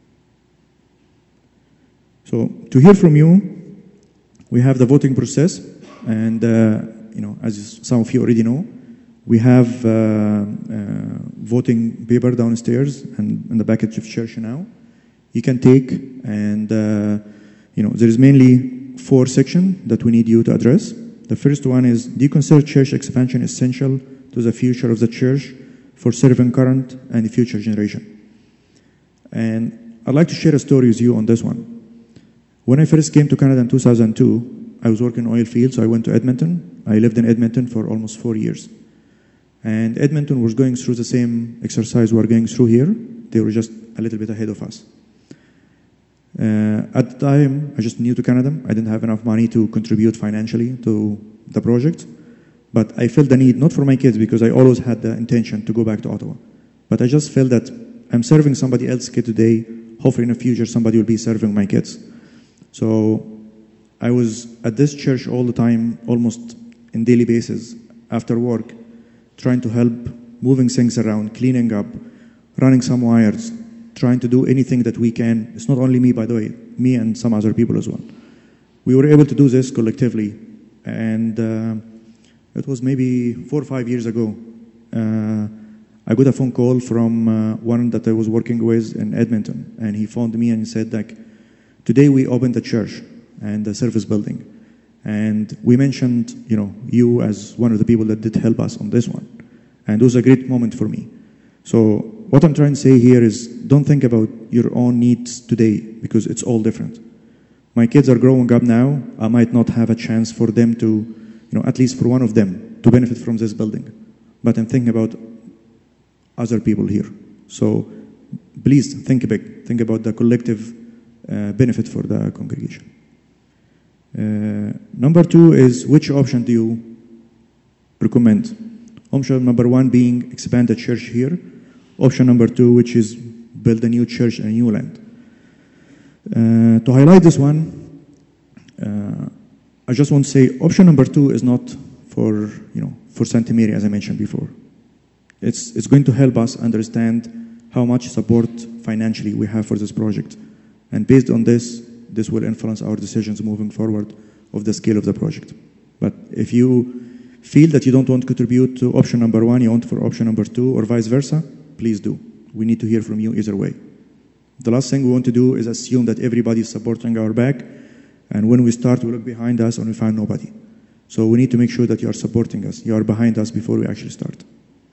So, to hear from you, we have the voting process, and uh, you know, as some of you already know, we have uh, uh, voting paper downstairs and in the package of church now. You can take, and uh, you know, there is mainly four sections that we need you to address. The first one is, do you consider church expansion essential to the future of the church for serving current and future generation? And I'd like to share a story with you on this one. When I first came to Canada in two thousand two, I was working in oil fields, so I went to Edmonton. I lived in Edmonton for almost four years. And Edmonton was going through the same exercise we're going through here. They were just a little bit ahead of us. Uh, at the time, I just new to Canada. I didn't have enough money to contribute financially to the project. But I felt the need, not for my kids, because I always had the intention to go back to Ottawa. But I just felt that I'm serving somebody else's kid today. Hopefully in the future, somebody will be serving my kids. So I was at this church all the time, almost on daily basis, after work, trying to help, moving things around, cleaning up, running some wires, trying to do anything that we can. It's not only me, by the way, me and some other people as well. We were able to do this collectively. And uh, it was maybe four or five years ago. Uh, I got a phone call from uh, one that I was working with in Edmonton. And he phoned me and he said, like, today we opened the church and the service building. And we mentioned, you know, you as one of the people that did help us on this one. And it was a great moment for me. So what I'm trying to say here is, don't think about your own needs today, because it's all different. My kids are growing up now. I might not have a chance for them to, you know, at least for one of them, to benefit from this building, but I'm thinking about other people here. So please think big. Think about the collective uh, benefit for the congregation. Uh, number two is, which option do you recommend? Option number one being expand the church here. Option number two, which is build a new church and a new land. Uh, to highlight this one, uh, I just want to say option number two is not for, you know, for Saint Mary, as I mentioned before. It's, it's going to help us understand how much support financially we have for this project. And based on this, this will influence our decisions moving forward of the scale of the project. But if you feel that you don't want to contribute to option number one, you want for option number two, or vice versa, please do. We need to hear from you either way. The last thing we want to do is assume that everybody is supporting our back, and when we start, we look behind us and we find nobody. So we need to make sure that you are supporting us, you are behind us before we actually start.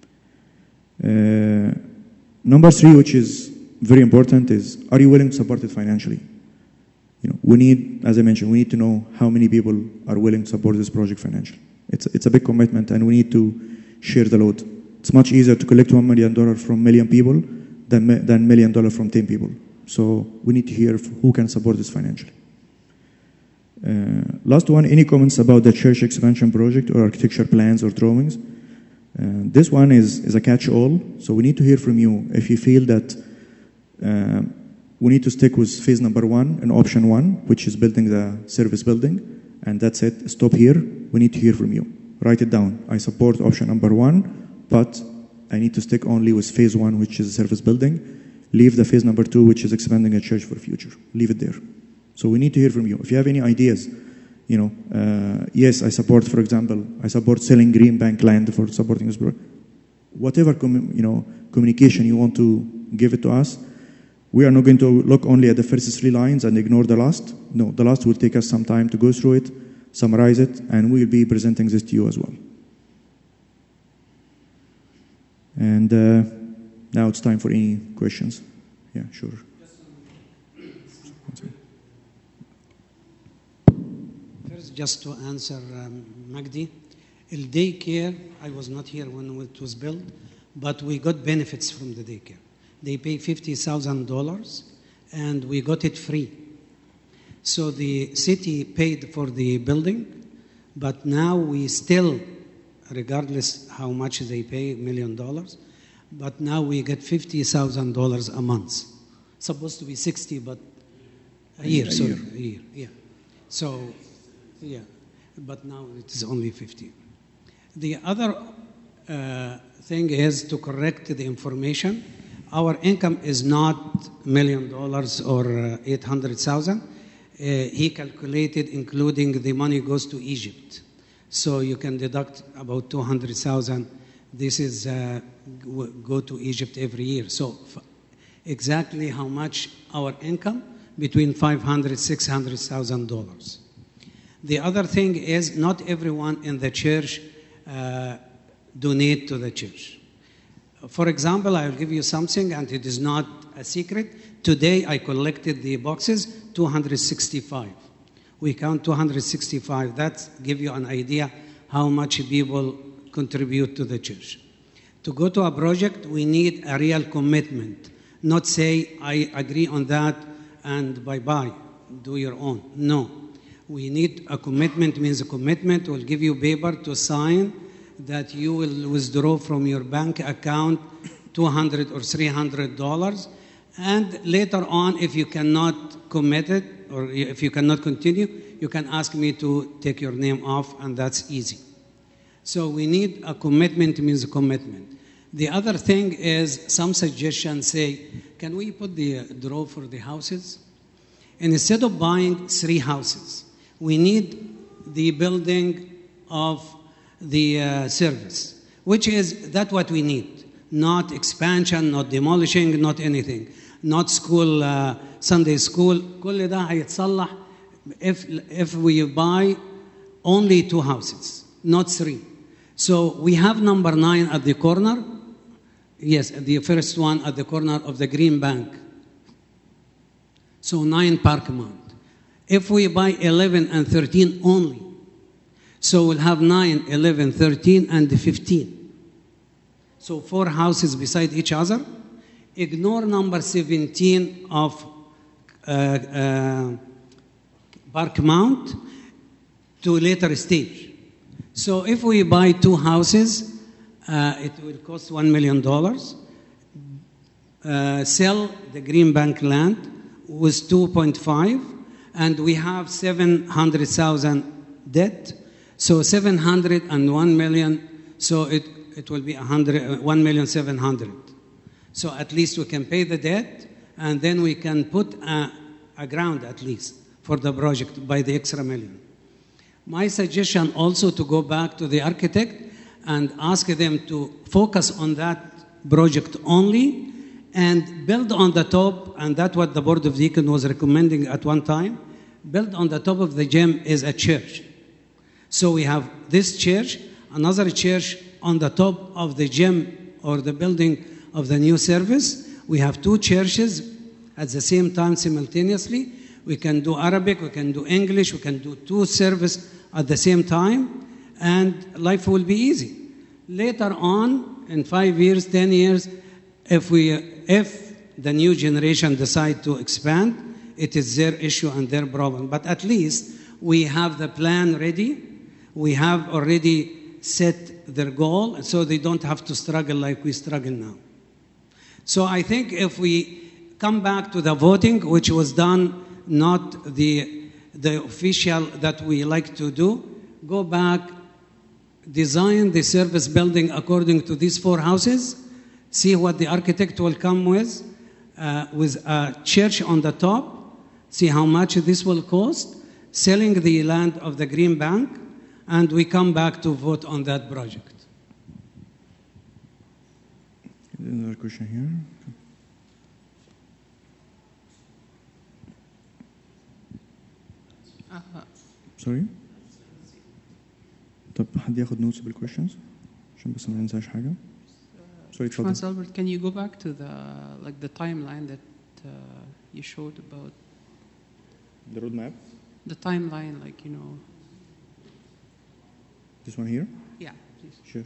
Uh, number three, which is very important, is, are you willing to support it financially? You know, we need, as I mentioned, we need to know how many people are willing to support this project financially. It's, it's a big commitment, and we need to share the load. It's much easier to collect one million dollars from a million people than than million dollars from ten people. So we need to hear who can support this financially. Uh, last one, any comments about the church expansion project or architecture plans or drawings? Uh, this one is, is a catch-all, so we need to hear from you. If you feel that uh, we need to stick with phase number one and option one, which is building the service building, and that's it, stop here, we need to hear from you. Write it down. I support option number one, but I need to stick only with phase one, which is service building. Leave the phase number two, which is expanding a church for the future. Leave it there. So we need to hear from you. If you have any ideas, you know, uh, yes, I support, for example, I support selling Green Bank land for supporting this project. Whatever, com- you know, communication you want to give it to us, we are not going to look only at the first three lines and ignore the last. No, the last will take us some time to go through it, summarize it, and we will be presenting this to you as well. And uh, now it's time for any questions. Yeah, sure. First, just to answer um, Magdi, the daycare, I was not here when it was built, but we got benefits from the daycare. They pay fifty thousand dollars, and we got it free. So the city paid for the building, but now we still, regardless how much they pay, million dollars, but now we get fifty thousand dollars a month. Supposed to be sixty, but a year, A sorry, year. a year, yeah. So, yeah, but now it is only fifty. The other uh, thing is to correct the information. Our income is not million dollars or uh, eight hundred thousand. Uh, he calculated including the money goes to Egypt. So you can deduct about two hundred thousand. This is uh, g- go to Egypt every year. So f- exactly how much our income? Between five hundred, six hundred thousand dollars. The other thing is not everyone in the church uh, donate to the church. For example, I'll give you something, and it is not a secret. Today, I collected the boxes, two hundred sixty-five. We count two hundred sixty-five. That gives you an idea how much people contribute to the church. To go to a project, we need a real commitment. Not say, I agree on that, and bye-bye, do your own. No. We need a commitment, means a commitment will give you paper to sign that you will withdraw from your bank account two hundred or three hundred dollars, and later on, if you cannot commit it or if you cannot continue, you can ask me to take your name off, and that's easy. So we need a commitment, means a commitment. The other thing is some suggestions say, can we put the draw for the houses? And instead of buying three houses, we need the building of the uh, service, which is that what we need, not expansion, not demolishing, not anything, not school, uh, Sunday school. كل ده هيتصلح if if we buy only two houses, not three. So we have number nine at the corner. Yes, the first one at the corner of the Green Bank. So nine Parkmount. If we buy eleven and thirteen only, So we'll have nine, eleven, thirteen, and fifteen. So four houses beside each other. Ignore number seventeen of uh, uh, Park Mount to later stage. So if we buy two houses, uh, it will cost one million dollars. Uh, sell the Green Bank land with two point five, and we have seven hundred thousand debt. So seven hundred and one million, so it, it will be one million seven hundred. So at least we can pay the debt, and then we can put a, a ground at least for the project by the extra million. My suggestion also to go back to the architect and ask them to focus on that project only and build on the top, and that's what the Board of Deacons was recommending at one time, build on the top of the gym is a church. So we have this church, another church on the top of the gym or the building of the new service. We have two churches at the same time simultaneously. We can do Arabic, we can do English, we can do two services at the same time, and life will be easy. Later on, in five years, ten years, if we, if the new generation decide to expand, it is their issue and their problem. But at least we have the plan ready. We have already set their goal, so they don't have to struggle like we struggle now. So I think if we come back to the voting, which was done, not the, the official that we like to do, go back, design the service building according to these four houses, see what the architect will come with, uh, with a church on the top, see how much this will cost, selling the land of the Green Bank, and we come back to vote on that project. Another question here. Uh, Sorry. طب حد ياخد notes بالquestions عشان بس ما ننساش حاجة. Sorry, اتفضل. Franz Albert, can you go back to the like the timeline that uh, you showed about The roadmap. the timeline, like you know? This one here. Yeah, please. Sure.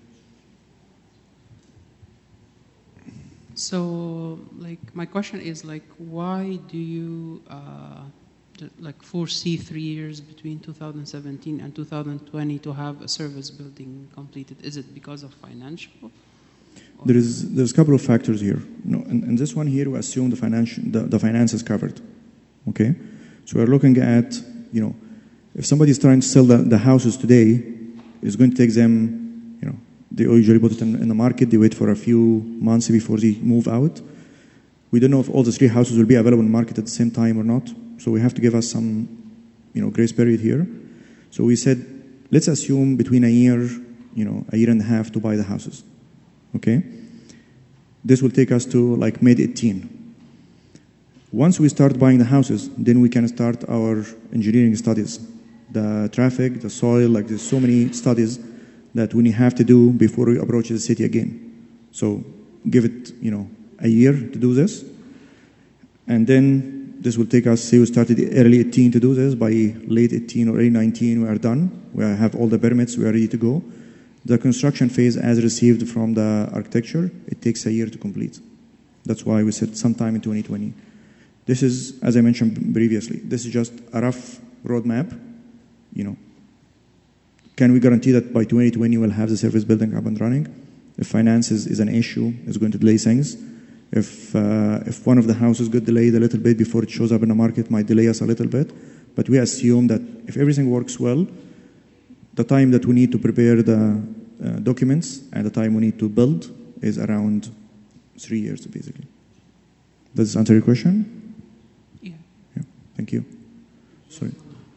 So, like, my question is, like, why do you, uh, d- like, foresee three years between two thousand seventeen and two thousand twenty to have a service building completed? Is it because of financial? or- There is there's a couple of factors here. No, in, in this one here, we assume the financial the, the finance is covered. Okay, so we're looking at, you know, if somebody is trying to sell the, the houses today, it's going to take them, you know, they usually put it in, in the market. They wait for a few months before they move out. We don't know if all the three houses will be available in the market at the same time or not. So we have to give us some, you know, grace period here. So we said, let's assume between a year, you know, a year and a half to buy the houses. Okay? This will take us to like mid eighteen. Once we start buying the houses, then we can start our engineering studies. The traffic, the soil, like there's so many studies that we have to do before we approach the city again. So give it, you know, a year to do this. And then this will take us, say we started early eighteen to do this, by late eighteen or early nineteen we are done. We have all the permits, we are ready to go. The construction phase as received from the architecture, it takes a year to complete. That's why we said sometime in twenty twenty. This is, as I mentioned previously, this is just a rough roadmap. You know, can we guarantee that by twenty twenty we'll have the service building up and running? If finances is an issue, it's going to delay things. If uh, if one of the houses got delayed a little bit before it shows up in the market, might delay us a little bit. But we assume that if everything works well, the time that we need to prepare the uh, documents and the time we need to build is around three years, basically. Does this answer your question? Yeah. Yeah. Thank you. Sorry.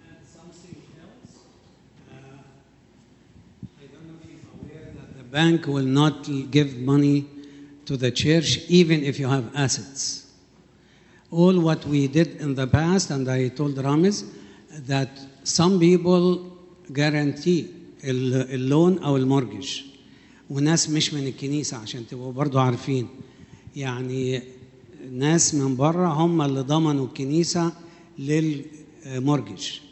The bank will not give money to the church even if you have assets. All what we did in the past, and I told Ramiz, that some people guarantee ال- اللون أو المورجج وناس مش من الكنيسة عشان تبقوا برضو عارفين يعني ناس من بره هم اللي ضمنوا الكنيسة للمورجج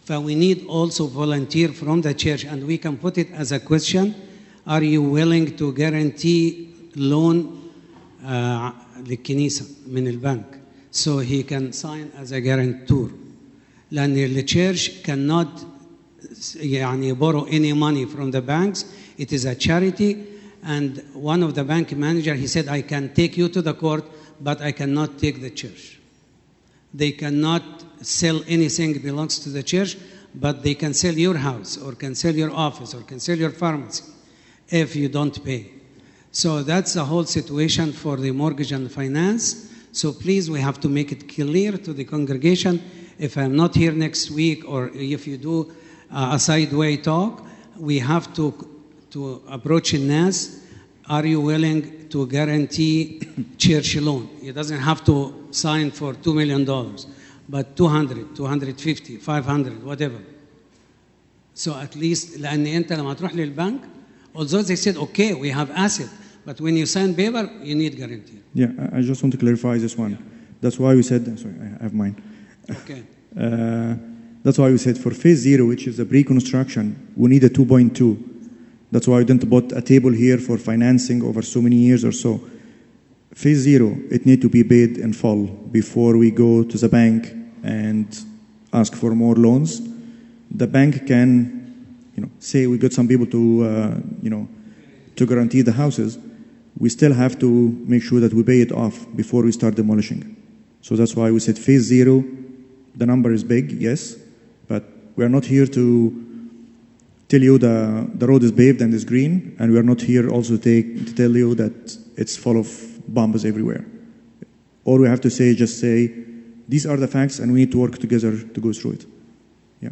But we need also volunteer from the church, and we can put it as a question: are you willing to guarantee loan uh, للكنيسة من البنك, so he can sign as a guarantor. لأن the church cannot يعني borrow any money from the banks. It is a charity, and one of the bank manager, he said, I can take you to the court, but I cannot take the church. They cannot sell anything that belongs to the church, but they can sell your house or can sell your office or can sell your pharmacy if you don't pay. So that's the whole situation for the mortgage and finance. So please, we have to make it clear to the congregation. If I'm not here next week, or if you do uh, a sideway talk, we have to, to approach N A S. Are you willing to guarantee church loan? It doesn't have to sign for two million dollars, but two hundred, two hundred fifty, five hundred, whatever. So at least, لأن أنت لما تروح للبنك, although they said, okay, we have asset, but when you sign paper, you need guarantee. Yeah, I I just want to clarify this one. That's why we said, sorry, I have mine. Okay. Uh, that's why we said for phase zero, which is the pre-construction, we need a two point two. That's why we didn't put a table here for financing over so many years or so. Phase zero, it need to be paid in full before we go to the bank and ask for more loans. The bank can, you know, say we got some people to, uh, you know, to guarantee the houses. We still have to make sure that we pay it off before we start demolishing. So that's why we said phase zero. The number is big, yes, but we are not here to tell you the, the road is paved and is green, and we are not here also to, take, to tell you that it's full of bombs everywhere. All we have to say is just say, these are the facts, and we need to work together to go through it. Yeah.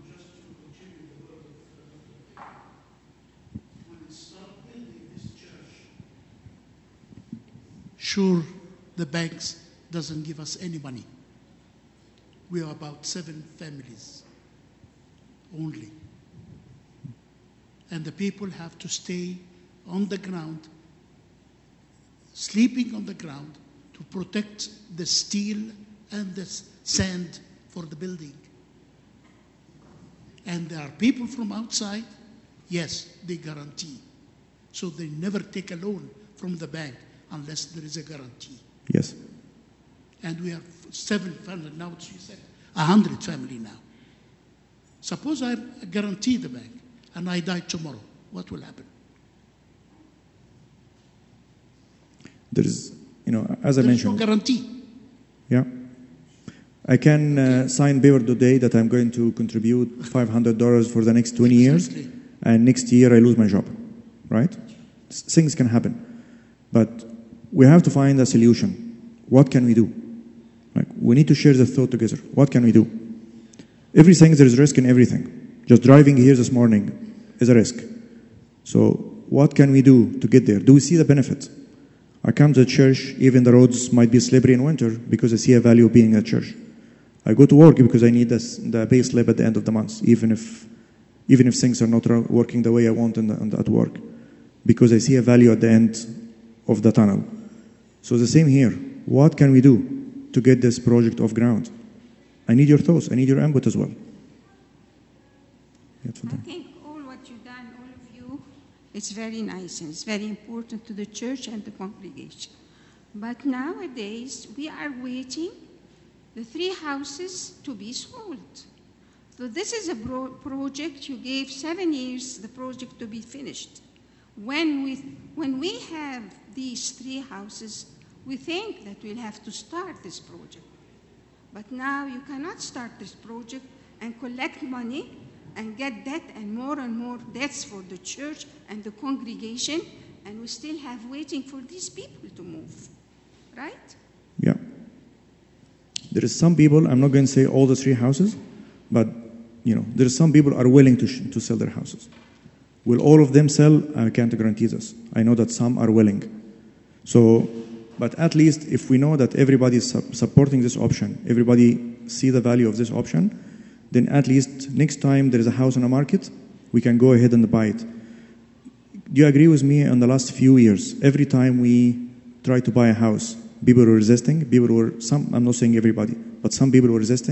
Sure, the banks doesn't give us any money. We are about seven families only. And the people have to stay on the ground, sleeping on the ground, to protect the steel and the sand for the building. And there are people from outside, yes, they guarantee. So they never take a loan from the bank unless there is a guarantee. Yes. And we have seven families, now she said, a hundred family now. Suppose I guarantee the bank and I die tomorrow, what will happen? There is, you know, as I There is no mentioned. guarantee. Yeah. I can uh, sign paper today that I'm going to contribute five hundred dollars for the next twenty years, Exactly. and next year I lose my job, right? S- Things can happen. But we have to find a solution. What can we do? Like, we need to share the thought together. What can we do? Everything, there is risk in everything. Just driving here this morning is a risk. So what can we do to get there? Do we see the benefit? I come to church, even the roads might be slippery in winter because I see a value of being at church. I go to work because I need this, the pay slip at the end of the month, even if, even if things are not ro- working the way I want in the, in the, at work, because I see a value at the end of the tunnel. So the same here. What can we do to get this project off ground? I need your thoughts. I need your input as well. I think all what you've done, all of you, it's very nice and it's very important to the church and the congregation. But nowadays, we are waiting the three houses to be sold. So this is a pro- project, you gave seven years the project to be finished. When we, when we have these three houses, we think that we'll have to start this project. But now you cannot start this project and collect money and get debt and more and more debts for the church and the congregation, and we still have waiting for these people to move, right? Yeah. There is some people, I'm not going to say all the three houses, but you know, there are some people are willing to, sh- to sell their houses. Will all of them sell? I can't guarantee this. I know that some are willing. So, but at least if we know that everybody is su- supporting this option, everybody see the value of this option, then at least next time there is a house on the market, we can go ahead and buy it. Do you agree with me? In the last few years, every time we try to buy a house, people were resisting. People were some. I'm not saying everybody, but some people were resisting.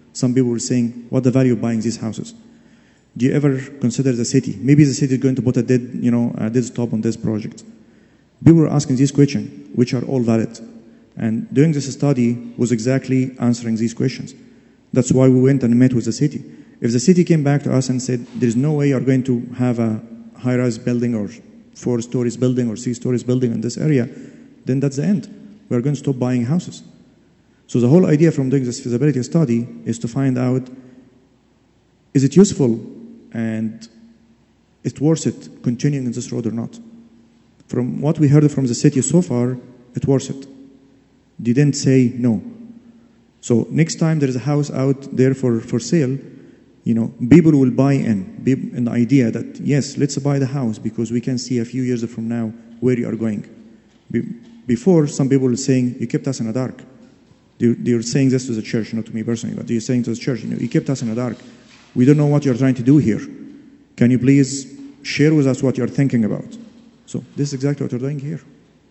Some people were saying, what the value of buying these houses? Do you ever consider the city? Maybe the city is going to put a dead, you know, a dead stop on this project. People were asking these questions, which are all valid. And doing this study was exactly answering these questions. That's why we went and met with the city. If the city came back to us and said, there's no way you're going to have a high-rise building or four stories building or three stories building in this area, then that's the end. We're going to stop buying houses. So the whole idea from doing this feasibility study is to find out, is it useful and it's worth it continuing in this road or not? From what we heard from the city so far, it's worth it. They didn't say no. So next time there is a house out there for, for sale, you know, people will buy in, be, in the idea that, yes, let's buy the house because we can see a few years from now where you are going. Be, before, some people were saying, you kept us in the dark. They, they were saying this to the church, not to me personally, but they're saying to the church, you know, you kept us in the dark. We don't know what you're trying to do here. Can you please share with us what you're thinking about? So this is exactly what we're doing here.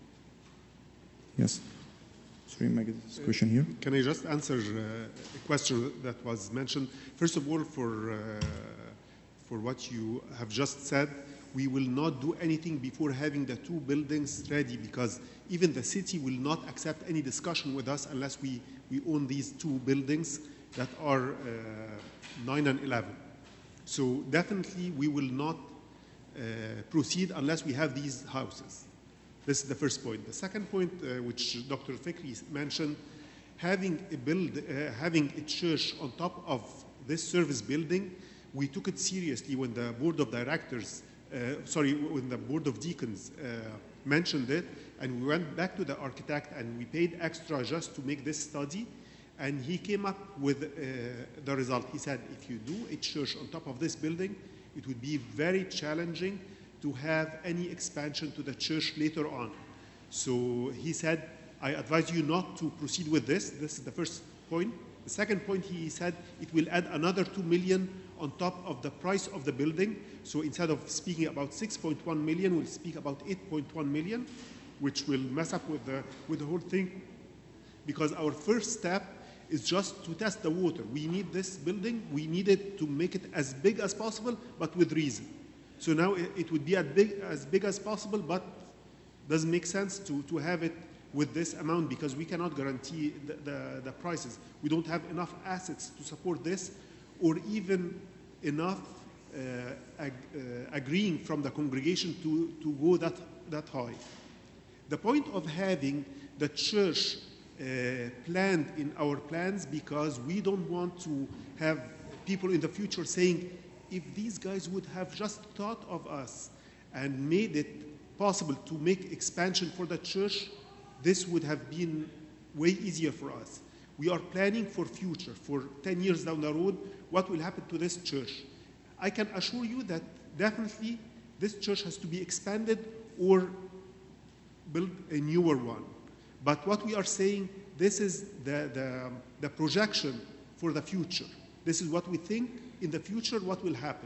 Yes. Sorry, make this question here. Can I just answer uh, a question that was mentioned? First of all, for, uh, for what you have just said, we will not do anything before having the two buildings ready, because even the city will not accept any discussion with us unless we, we own these two buildings that are uh, nine and eleven. So definitely we will not uh, proceed unless we have these houses. This is the first point. The second point, uh, which Doctor Fikri mentioned, having a build, uh, having a church on top of this service building, we took it seriously when the board of directors, uh, sorry, when the board of deacons uh, mentioned it, and we went back to the architect and we paid extra just to make this study, and he came up with uh, the result. He said, if you do a church on top of this building, it would be very challenging to have any expansion to the church later on. So he said, I advise you not to proceed with this. This is the first point. The second point, he said, it will add another two million on top of the price of the building. So instead of speaking about six point one million, we'll speak about eight point one million, which will mess up with the, with the whole thing. Because our first step is just to test the water. We need this building. We need it to make it as big as possible, but with reason. So now it, it would be as big, as big as possible, but doesn't make sense to, to have it with this amount because we cannot guarantee the, the, the prices. We don't have enough assets to support this or even enough uh, ag, uh, agreeing from the congregation to, to go that, that high. The point of having the church uh, planned in our plans, because we don't want to have people in the future saying, if these guys would have just thought of us and made it possible to make expansion for the church, this would have been way easier for us. We are planning for future, for ten years down the road, what will happen to this church. I can assure you that definitely this church has to be expanded or build a newer one. But what we are saying, this is the, the, the projection for the future. This is what we think in the future, what will happen.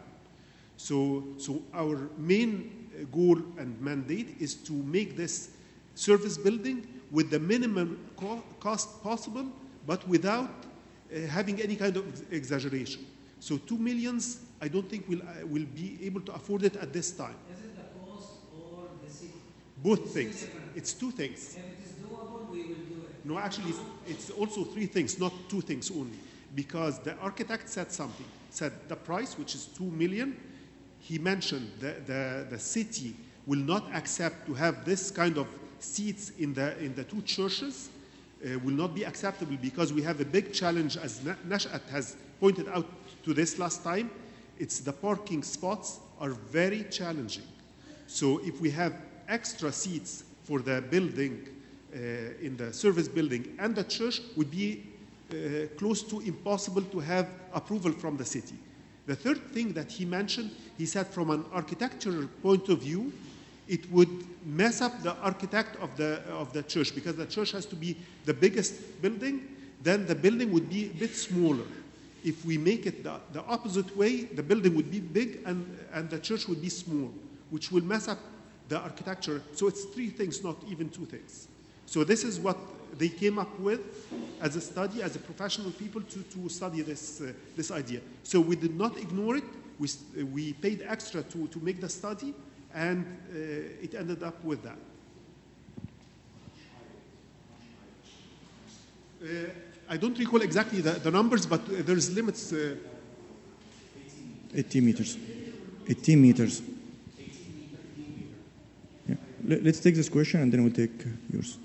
So, so our main goal and mandate is to make this service building with the minimum co cost possible, but without uh, having any kind of exaggeration. So two millions, I don't think we'll, uh, we'll be able to afford it at this time. Is it the cost or the city? Both things. It's two things. If it is doable, we will do it. No, actually, it's, it's also three things, not two things only. Because the architect said something, said the price, which is two million, he mentioned the, the, the city will not accept to have this kind of seats in the, in the two churches, uh, will not be acceptable because we have a big challenge, as Nashat has pointed out to this last time. It's the parking spots are very challenging. So if we have extra seats for the building, uh, in the service building and the church, would be uh, close to impossible to have approval from the city. The third thing that he mentioned, he said from an architectural point of view, it would mess up the architect of the, of the church, because the church has to be the biggest building, then the building would be a bit smaller. If we make it the, the opposite way, the building would be big and, and the church would be small, which will mess up the architecture. So it's three things, not even two things. So this is what they came up with as a study, as a professional people to, to study this, uh, this idea. So we did not ignore it. We, s- uh, we paid extra to, to make the study, and uh, it ended up with that. Uh, I don't recall exactly the, the numbers, but uh, there's limits. Uh, eighteen meters. eighteen meters. Yeah. Let- Let's take this question and then we'll take uh, yours.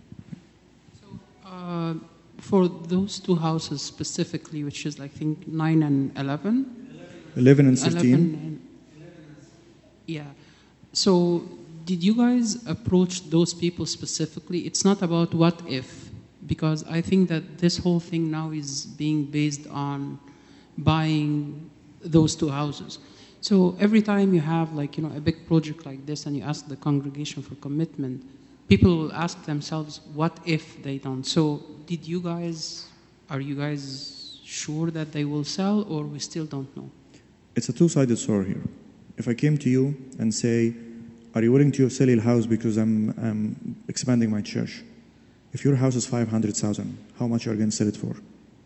Uh, for those two houses specifically, which is I think nine and eleven. eleven and thirteen. eleven and- yeah. So did you guys approach those people specifically? It's not about what if, because I think that this whole thing now is being based on buying those two houses. So every time you have like, you know, a big project like this and you ask the congregation for commitment, people will ask themselves, what if they don't? So did you guys, are you guys sure that they will sell, or we still don't know? It's a two-sided sword here. If I came to you and say, are you willing to sell your house because I'm, I'm expanding my church? If your house is five hundred thousand, how much are you going to sell it for?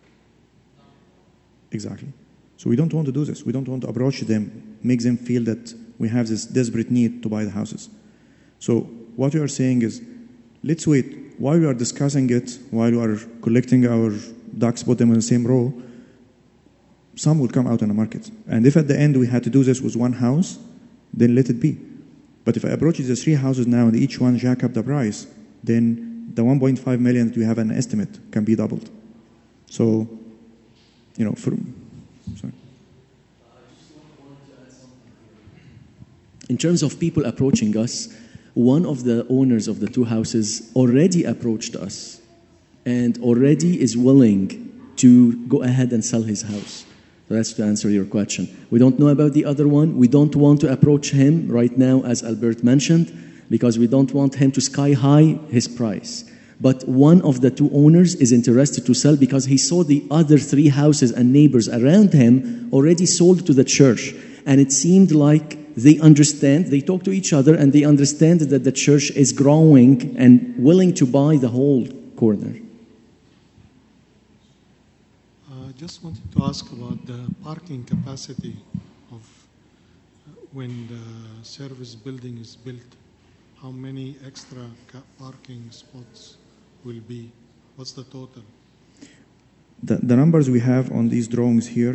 Exactly. So we don't want to do this. We don't want to approach them, make them feel that we have this desperate need to buy the houses. So what we are saying is, let's wait. While we are discussing it, while we are collecting our ducks, put them in the same row, some will come out in the market. And if at the end we had to do this with one house, then let it be. But if I approach the three houses now and each one jack up the price, then the one point five million that we have an estimate can be doubled. So, you know, for, sorry. In terms of people approaching us, one of the owners of the two houses already approached us and already is willing to go ahead and sell his house. So that's to answer your question. We don't know about the other one. We don't want to approach him right now, as Albert mentioned, because we don't want him to sky high his price. But one of the two owners is interested to sell because he saw the other three houses and neighbors around him already sold to the church. And it seemed like they understand, they talk to each other, and they understand that the church is growing and willing to buy the whole corner. I just wanted to ask about the parking capacity of uh, when the service building is built. How many extra ca- parking spots will be? What's the total? The, the numbers we have on these drawings here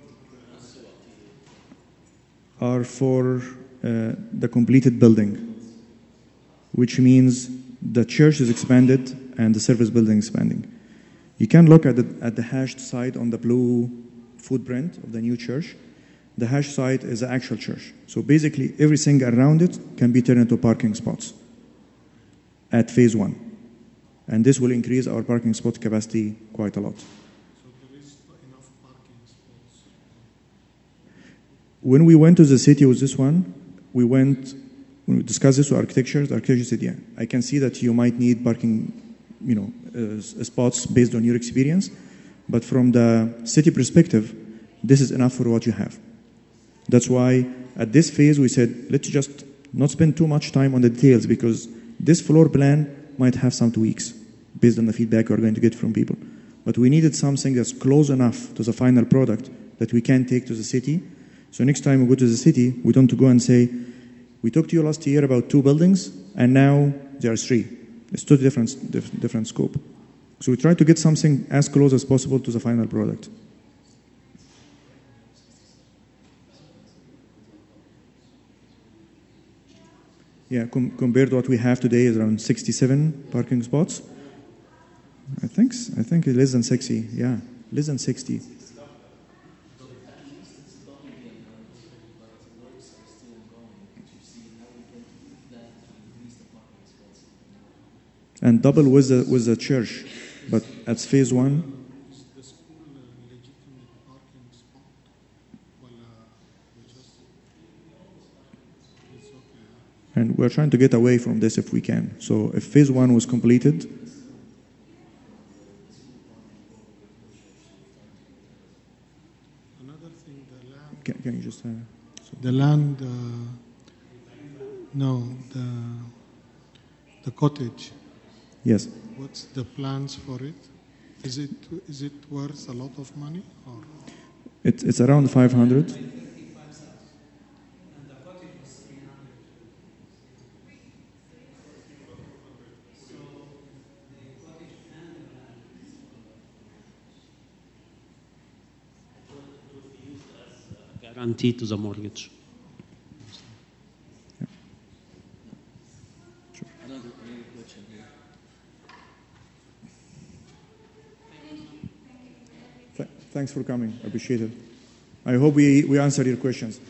are for uh, the completed building, which means the church is expanded and the service building expanding. You can look at the, at the hashed site on the blue footprint of the new church. The hashed site is the actual church. So basically everything around it can be turned into parking spots at phase one. And this will increase our parking spot capacity quite a lot. So there is enough parking spots. When we went to the city with this one, we went, when we discussed this with architecture, the architecture said, yeah, I can see that you might need parking, you know, uh, spots based on your experience, but from the city perspective, this is enough for what you have. That's why at this phase we said, let's just not spend too much time on the details, because this floor plan might have some tweaks based on the feedback we're going to get from people. But we needed something that's close enough to the final product that we can take to the city. So next time we go to the city, we don't go and say, we talked to you last year about two buildings, and now there are three. It's totally different, diff- different scope. So we try to get something as close as possible to the final product. Yeah, com- compared to what we have today is around sixty-seven parking spots. I think s- I think less than sixty. Yeah, less than sixty. And double with the with the church, but at phase one. Is the school a legitimate parking spot? Well, uh, we just, it's okay. And we're trying to get away from this if we can. So if phase one was completed, Another thing, the land. can, can you just? Uh, so The land, uh, no, the the cottage. Yes. What's the plans for it? Is it is it worth a lot of money or? It, it's around five hundred. Guarantee to the mortgage. Another, another question here. Th- thanks for coming. I appreciate it. I hope we, we answered your questions.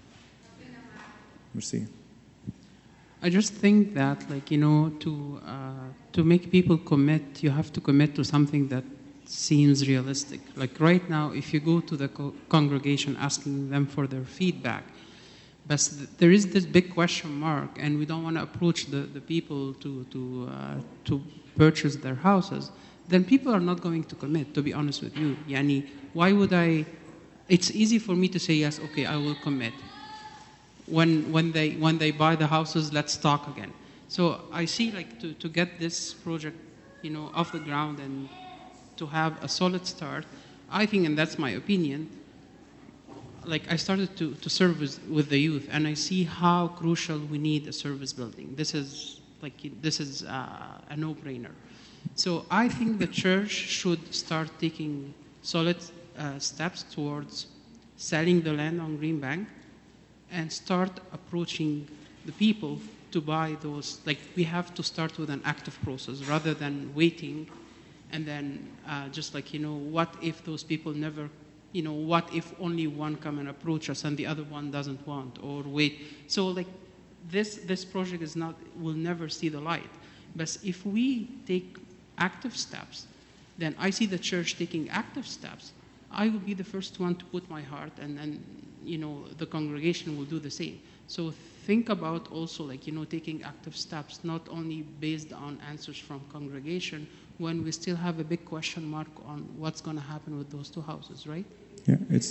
Merci. I just think that, like, you know, to uh, to make people commit, you have to commit to something that seems realistic. Like right now, if you go to the co- congregation asking them for their feedback, but th- there is this big question mark, and we don't want to approach the, the people to to uh, to purchase their houses, then people are not going to commit, to be honest with you. Yani, why would I? It's easy for me to say, yes, okay, I will commit. When when they when they buy the houses, let's talk again. So I see, like, to, to get this project, you know, off the ground and to have a solid start, I think, and that's my opinion, like I started to, to serve with, with the youth, and I see how crucial we need a service building. This is like this is uh, a no-brainer. So I think the church should start taking solid uh, steps towards selling the land on Green Bank and start approaching the people to buy those. Like, we have to start with an active process rather than waiting and then uh, just like, you know, what if those people never, you know, what if only one come and approach us and the other one doesn't want, or wait. So like this this project is not, will never see the light. But if we take active steps, then I see the church taking active steps. I will be the first one to put my heart, and then, you know, the congregation will do the same. So think about also, like, you know, taking active steps, not only based on answers from congregation, when we still have a big question mark on what's going to happen with those two houses, right? Yeah, it's.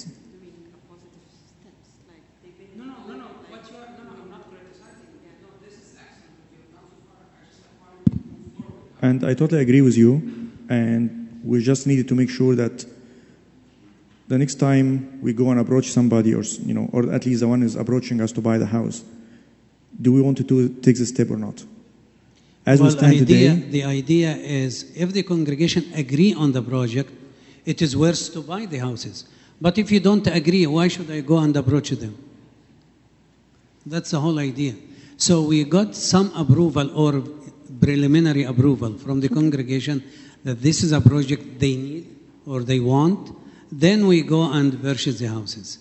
No, no, no, no. What you are, no, no, I'm not criticizing. Yeah, no, this is excellent. You've gone so far. I just like want to move forward. And I totally agree with you. And we just needed to make sure that the next time we go and approach somebody, or you know, or at least the one is approaching us to buy the house, do we want to do, take this step or not? As well, we stand idea, today, the idea is if the congregation agree on the project, it is worth to buy the houses. But if you don't agree, why should I go and approach them? That's the whole idea. So we got some approval or preliminary approval from the congregation that this is a project they need or they want. Then we go and purchase the houses.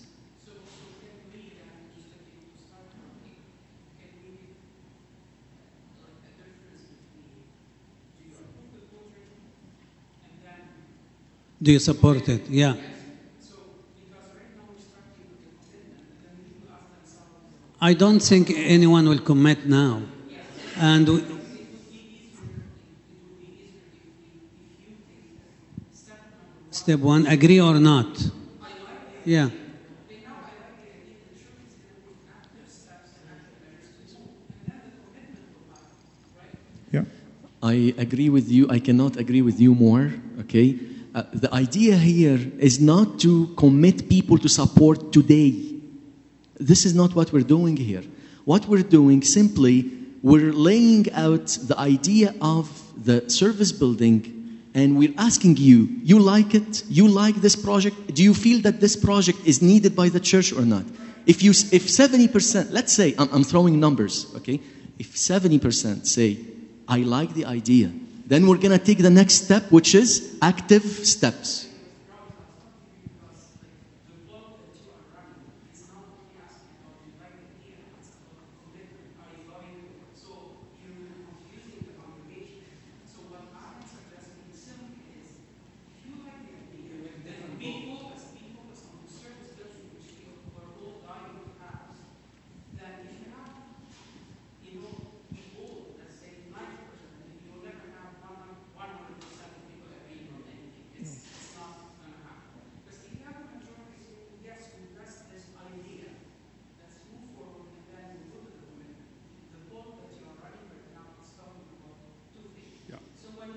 Do you support it? Yeah. I don't think anyone will commit now. And we, step one, agree or not? Yeah. yeah. I agree with you. I cannot agree with you more, okay? Uh, the idea here is not to commit people to support today. This is not what we're doing here. What we're doing, simply, we're laying out the idea of the service building, and we're asking you, you like it? You like this project? Do you feel that this project is needed by the church or not? If you, if seventy percent, let's say, I'm, I'm throwing numbers, okay? If seventy percent say, I like the idea, then we're going to take the next step, which is active steps.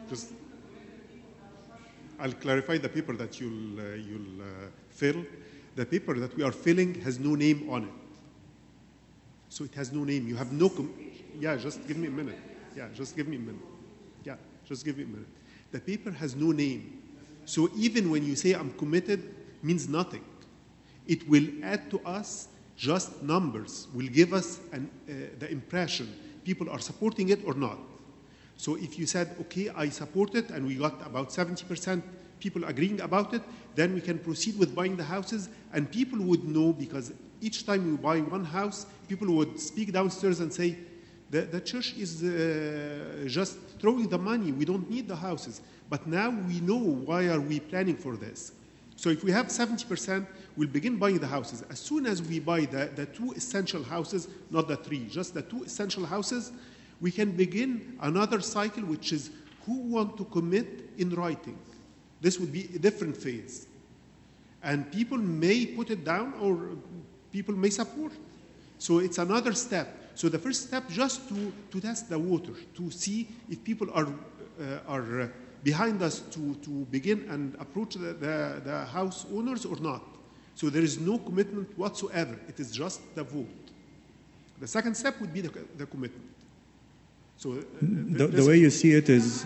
just I'll clarify the paper that you'll, uh, you'll uh, fill. The paper that we are filling has no name on it. So it has no name. You have no, com- yeah, just give me a minute. Yeah, just give me a minute. Yeah, just give me a minute. The paper has no name. So even when you say I'm committed, means nothing. It will add to us just numbers, will give us an, uh, the impression people are supporting it or not. So if you said, okay, I support it, and we got about seventy percent people agreeing about it, then we can proceed with buying the houses, and people would know, because each time we buy one house, people would speak downstairs and say, the, the church is uh, just throwing the money, we don't need the houses. But now we know why are we planning for this. So if we have seventy percent, we'll begin buying the houses. As soon as we buy the, the two essential houses, not the three, just the two essential houses, we can begin another cycle, which is who want to commit in writing. This would be a different phase. And people may put it down or people may support. So it's another step. So the first step just to, to test the water, to see if people are, uh, are uh, behind us to, to begin and approach the, the, the house owners or not. So there is no commitment whatsoever. It is just the vote. The second step would be the, the commitment. So uh, the, the way you see it is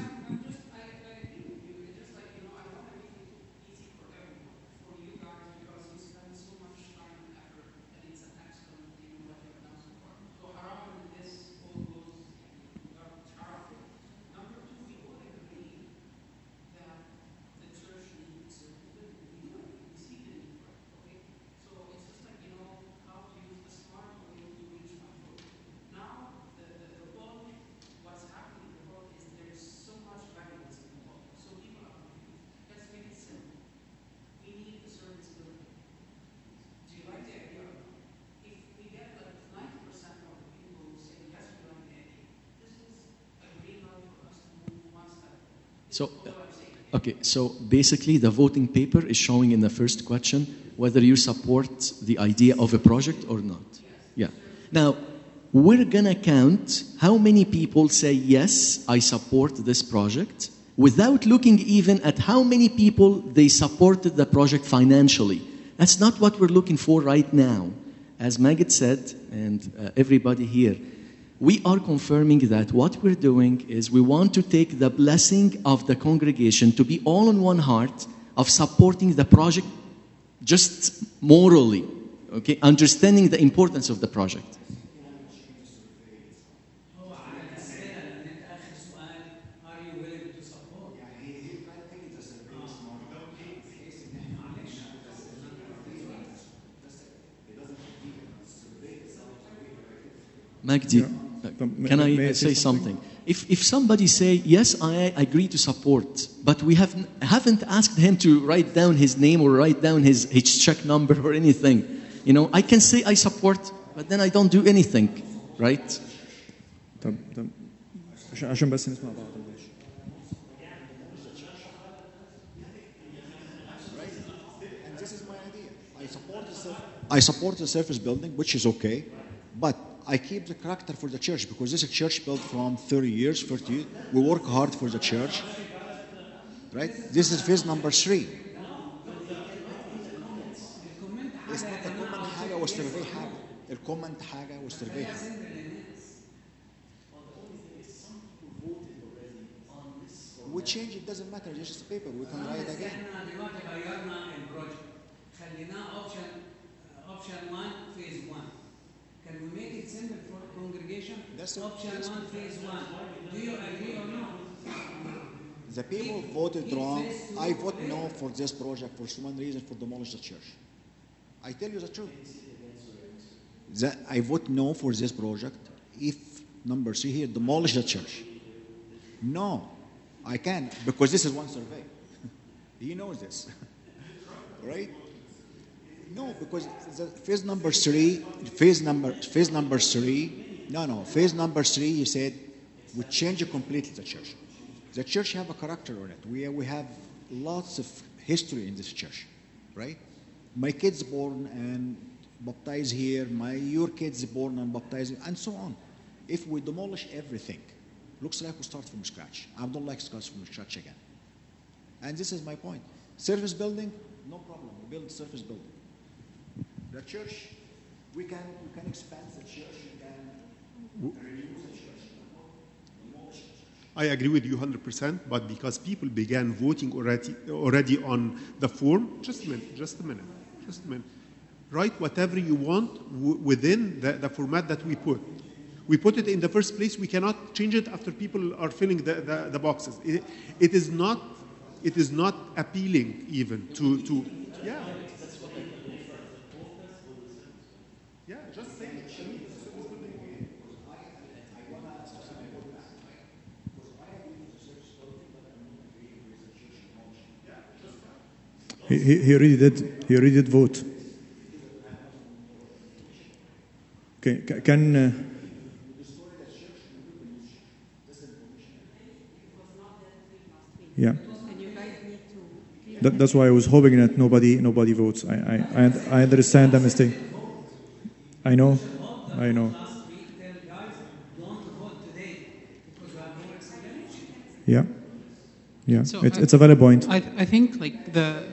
So, okay, so basically the voting paper is showing in the first question whether you support the idea of a project or not. Yeah. Now, we're going to count how many people say, yes, I support this project, without looking even at how many people they supported the project financially. That's not what we're looking for right now. As Magid said, and uh, everybody here, we are confirming that what we're doing is we want to take the blessing of the congregation to be all on one heart of supporting the project just morally, okay, understanding the importance of the project. Magdi, Yeah. can I, May I say say something? something? If, if somebody say, yes, I agree to support, but we have, haven't asked him to write down his name or write down his, his check number or anything, you know, I can say I support, but then I don't do anything, right? طب طب عشان عشان بس نسمع بعض معلش. And this is my idea. I support the surf- I support the surface building, which is okay, but I keep the character for the church because this is a church built from thirty years, forty years. We work hard for the church, right? This is phase number three. It's not a comment حاجة والسيرفي حاجة. الكومنت حاجة والسيرفي حاجة. We change it, doesn't matter, it's just a paper, we can write again. احنا دلوقتي غيرنا البروجكت خليناه اوبشن اوبشن واحد فيز واحد. Can we make it simple for congregation? That's a- option that's- one phase one. Do you agree or not? The people voted wrong. I vote no for this project for one reason, for demolish the church. I tell you the truth. That I vote no for this project if number three here demolish the church. No, I can't because this is one survey. He knows this, right? No, because the phase number three, phase number phase number three, no, no, phase number three. He said we change completely the church. The church have a character on it. We we have lots of history in this church, right? My kids born and baptized here. My your kids born and baptized, and so on. If we demolish everything, looks like we start from scratch. I don't like to start from scratch again. And this is my point. Service building, no problem. We build service building. The church, we can we can expand the church. We can reduce the church. I agree with you one hundred percent, but because people began voting already, already on the form, just a minute, just a minute, just a minute. Write whatever you want w- within the, the format that we put. We put it in the first place. We cannot change it after people are filling the, the, the boxes. It, it is not it is not appealing even to, to yeah. Yeah, just say it. He, he, he already did. He already did vote. Okay, ca- can. Uh, yeah. That, that's why I was hoping that nobody nobody votes. I I, I, I understand the mistake. I know. I know. Yeah. Yeah. So it's I- it's a valid point. I, I think like the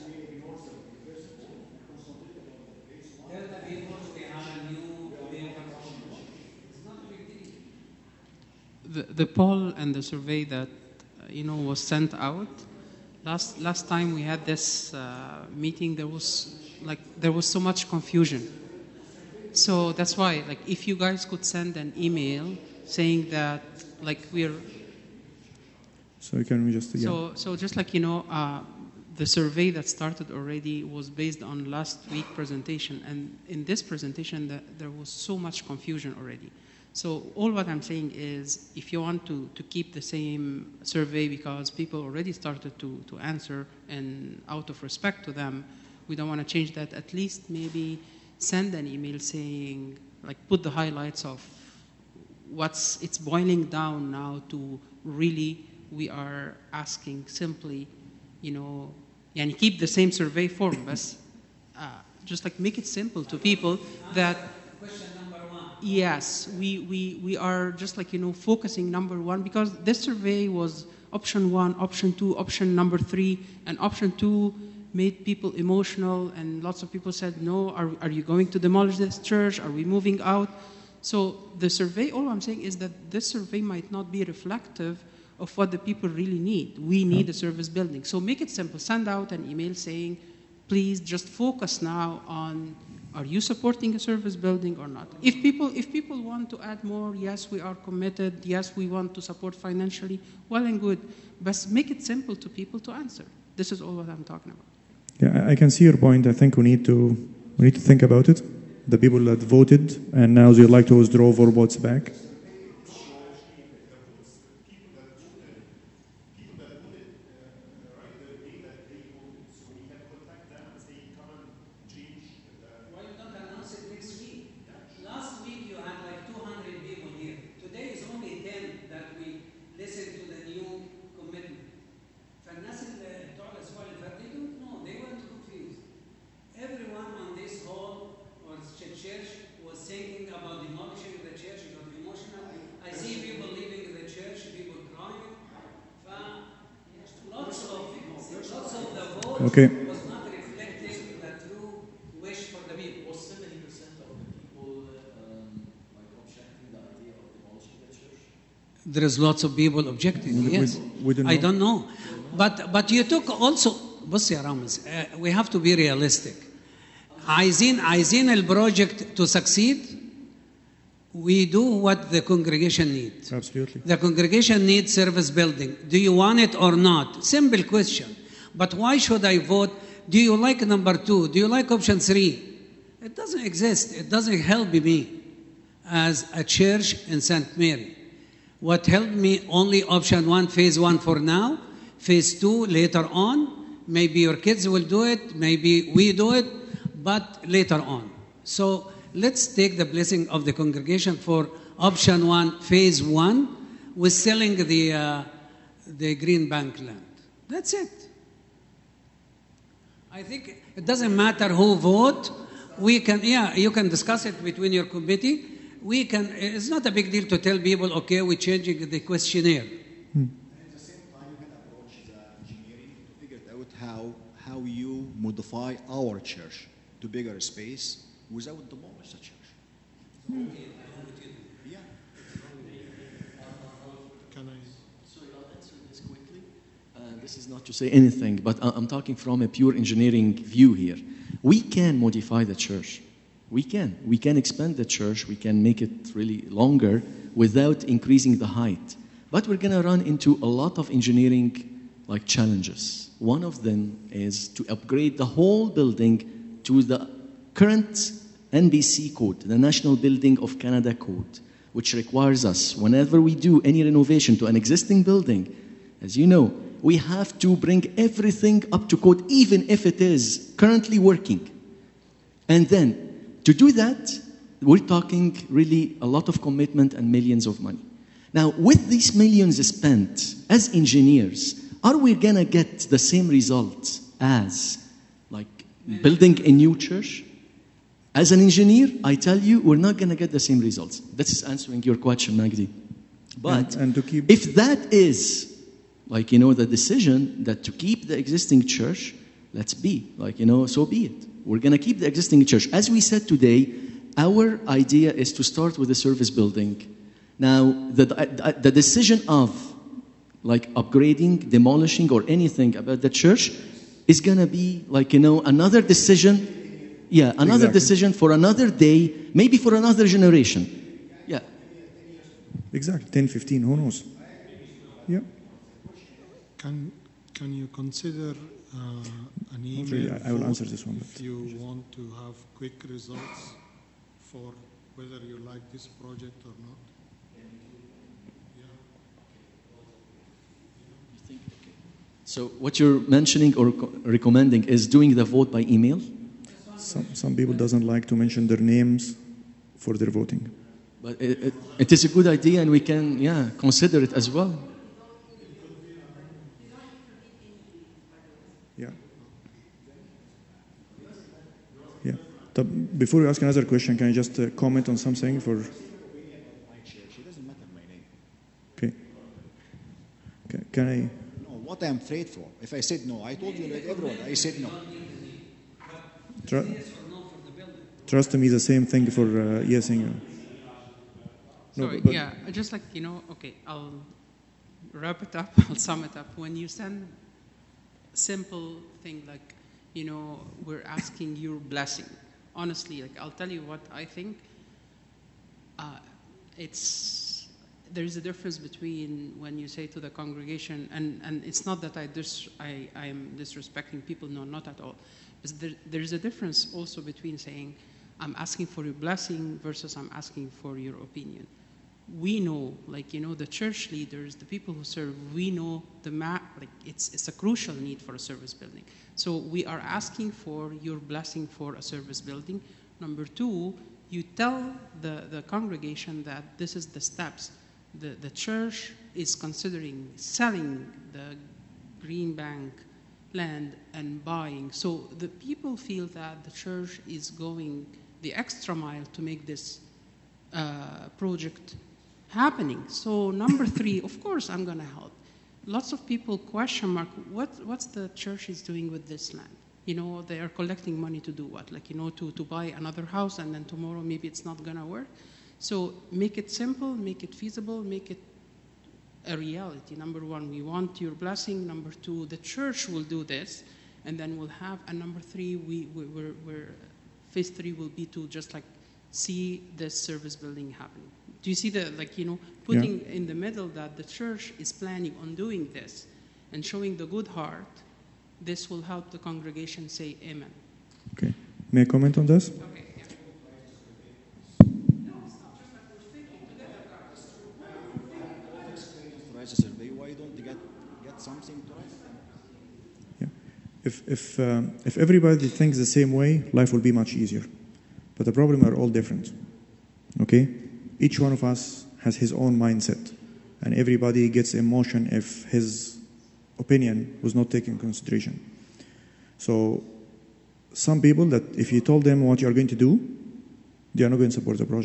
the, the poll and the survey that uh, you know was sent out last last time we had this uh, meeting, there was like there was so much confusion. So that's why, like, if you guys could send an email saying that, like, we're So can we just yeah. so so just like you know, uh, the survey that started already was based on last week presentation, and in this presentation, the, there was so much confusion already. So all what I'm saying is, if you want to, to keep the same survey because people already started to, to answer, and out of respect to them, we don't want to change that. At least maybe send an email saying, like, put the highlights of what's it's boiling down now to really. We are asking simply, you know, and keep the same survey form, but uh, just like make it simple to people that. Question number one. Yes, we, we, we are just like, you know, focusing number one because this survey was option one, option two, option number three, and option two made people emotional, and lots of people said, no, are, are you going to demolish this church? Are we moving out? So the survey, all I'm saying is that this survey might not be reflective of what the people really need. We need a service building. So make it simple. Send out an email saying, please just focus now on, are you supporting a service building or not? If people, if people want to add more, yes, we are committed. Yes, we want to support financially. Well and good. But make it simple to people to answer. This is all what I'm talking about. Yeah, I I can see your point. I think we need to we need to think about it. The people that voted and now they'd like to withdraw their votes back. Okay. Was not reflecting the true wish for the people. Was seventy percent of the people um, like objecting the idea of demolishing the church? There is lots of people objecting. We- Yes, we don't I know. don't know, but but you took also. بص يا رامز, uh, we have to be realistic. عايزين عايزين البروجكت to succeed. We do what the congregation needs. Absolutely. The congregation needs service building. Do you want it or not? Simple question. But why should I vote? Do you like number two? Do you like option three? It doesn't exist. It doesn't help me as a church in Saint Mary. What helped me only option one, phase one for now. Phase two later on. Maybe your kids will do it. Maybe we do it. But later on. So let's take the blessing of the congregation for option one, phase one, with selling the, uh, the Green Bank land. That's it. I think it doesn't matter who vote. We can, yeah, you can discuss it between your committee. we can, it's not a big deal to tell people, okay, we're changing the questionnaire. At the same time, you can approach the engineering to figure out how, how you modify our church to bigger space without demolish the church. Yeah. Can I? Sorry, I'll answer this quickly. Uh, this is not to say anything, but I- I'm talking from a pure engineering view here. We can modify the church. We can. We can expand the church. We can make it really longer without increasing the height. But we're going to run into a lot of engineering like challenges. One of them is to upgrade the whole building to the current N B C code, the National Building of Canada code, which requires us, whenever we do any renovation to an existing building, as you know, we have to bring everything up to code, even if it is currently working. And then, to do that, we're talking really a lot of commitment and millions of money. Now, with these millions spent as engineers, are we gonna get the same results as like building a new church? As an engineer, I tell you, we're not gonna get the same results. This is answering your question, Magdi. But And- and to keep- if that is, like, you know, the decision that to keep the existing church, let's be, like, you know, so be it. We're gonna keep the existing church. As we said today, our idea is to start with a service building. Now, the, the, the decision of like upgrading, demolishing, or anything about the church is gonna be like, you know, another decision. Yeah, another Exactly. decision for another day, maybe for another generation. Yeah. Exactly, ten, fifteen, who knows? Yeah. Can can you consider uh, an email? really, I- I will vote answer this one, If but- you want to have quick results for whether you like this project or not. So what you're mentioning or co- recommending is doing the vote by email? Some, some people doesn't like to mention their names for their voting. But it, it, it is a good idea, and we can, yeah, consider it as well. Yeah. Yeah. So before you ask another question, can I just uh, comment on something for? My church, it doesn't matter my name. Okay. Can, can I? No, what I'm afraid for. If I said no, I told you like everyone, I said no. Tru- Trust me, the same thing for uh, yes and no. No, Sorry, but- yeah, I just like, you know, okay, I'll wrap it up, I'll sum it up. When you send simple thing like, you know, we're asking your blessing, honestly, like, I'll tell you what I think. Uh, it's, there's a difference between when you say to the congregation, and, and it's not that I, dis, I, I am disrespecting people, no, not at all. But there, there's a difference also between saying, I'm asking for your blessing versus I'm asking for your opinion. We know, like, you know, the church leaders, the people who serve, we know the map, like, it's, it's a crucial need for a service building. So we are asking for your blessing for a service building. Number two, you tell the, the congregation that this is the steps. The, the church is considering selling the Green Bank land and buying. So the people feel that the church is going the extra mile to make this uh, project happening. So number three, of course, I'm going to help. Lots of people question mark, what, what's the church is doing with this land? You know, they are collecting money to do what? Like, you know, to, to buy another house, and then tomorrow maybe it's not going to work. So make it simple, make it feasible, make it a reality. Number one, we want your blessing. Number two, the church will do this, and then we'll have. And number three, we, we we're, we're phase three will be to just like see this service building happening. Do you see the, like, you know, putting Yeah. in the middle that the church is planning on doing this and showing the good heart? This will help the congregation say amen. Okay. May I comment on this? Okay. Yeah. To write a survey, why don't you get, get something to write? Yeah. If if um, if everybody thinks the same way, life will be much easier. But the problem are all different. Okay? Each one of us has his own mindset, and everybody gets emotion if his opinion was not taken into consideration. So some people that if you told them what you are going to do, they are not going to support the project.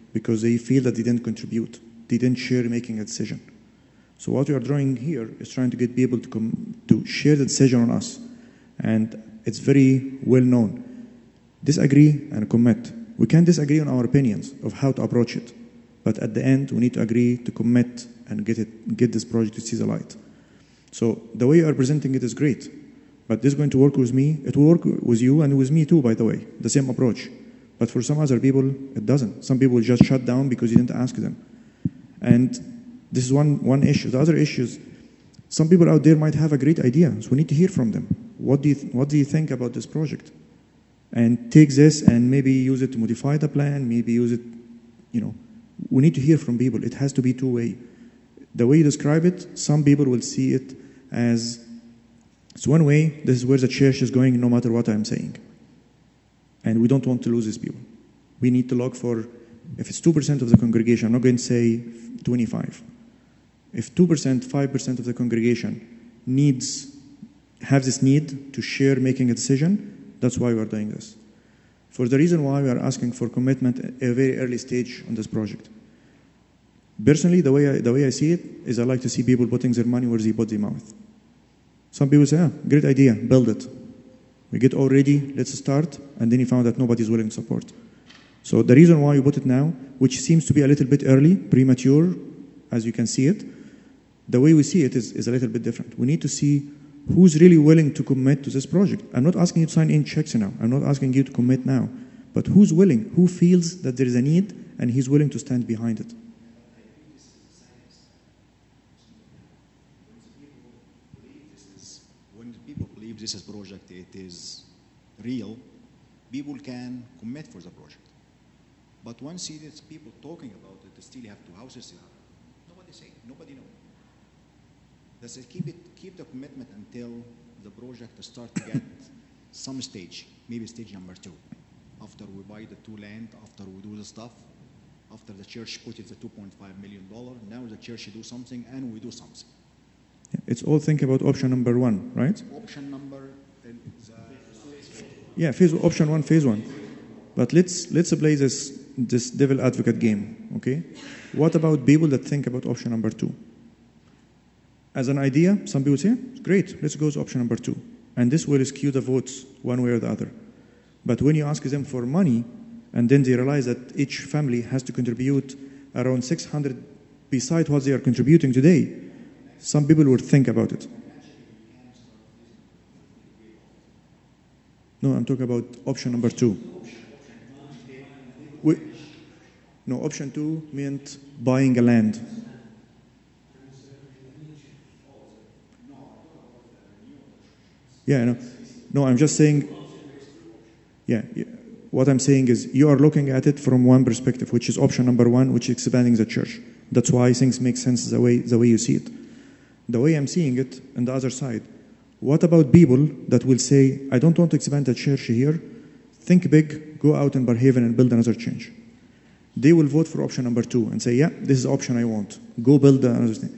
because they feel that they didn't contribute. They didn't share making a decision. So what we are drawing here is trying to get people to come to share the decision on us. And it's very well known. Disagree and commit. We can disagree on our opinions of how to approach it. But at the end, we need to agree to commit and get it, get this project to see the light. So the way you are presenting it is great. But this is going to work with me. It will work with you and with me too, by the way. The same approach. But for some other people, it doesn't. Some people just shut down because you didn't ask them. And this is one, one issue. The other issues, some people out there might have a great idea. So we need to hear from them. What do you, th- what do you think about this project? And take this and maybe use it to modify the plan, maybe use it, you know. We need to hear from people. It has to be two-way. The way you describe it, some people will see it as, it's one way, this is where the church is going no matter what I'm saying. And we don't want to lose these people. We need to look for, if it's two percent of the congregation, I'm not going to say twenty-five. If two percent, five percent of the congregation needs, have this need to share making a decision, that's why we are doing this. For the reason why we are asking for commitment at a very early stage on this project. Personally, the way I, the way I see it is I like to see people putting their money where they put their mouth. Some people say, ah, great idea, build it. We get all ready, let's start, and then you found that nobody's willing to support. So the reason why you put it now, which seems to be a little bit early, premature, as you can see it, the way we see it is, is a little bit different. We need to see who's really willing to commit to this project. I'm not asking you to sign in checks now. I'm not asking you to commit now. But who's willing? Who feels that there is a need and he's willing to stand behind it? When people believe this is project, it is real, people can commit for the project. But once you see people talking about it, they still have two houses. Nobody say, nobody knows. Let's say keep it, keep the commitment until the project start to get some stage, maybe stage number two. After we buy the two land, after we do the stuff, after the church put it the two point five million dollars, now the church do something and we do something. Yeah, it's all think about option number one, right? Option number is, uh, yeah, phase option one, phase one. But let's let's play this this devil advocate game, okay? What about people that think about option number two? As an idea, some people say, great, let's go to option number two. And this will skew the votes one way or the other. But when you ask them for money, and then they realize that each family has to contribute around six hundred beside what they are contributing today, some people would think about it. No, I'm talking about option number two. We, no, option two meant buying a land. Yeah, no, no, I'm just saying, yeah, yeah, what I'm saying is you are looking at it from one perspective, which is option number one, which is expanding the church. That's why things make sense the way, the way you see it. The way I'm seeing it on the other side, what about people that will say, I don't want to expand the church here, think big, go out in Barhaven and build another church. They will vote for option number two and say, yeah, this is the option I want. Go build another thing.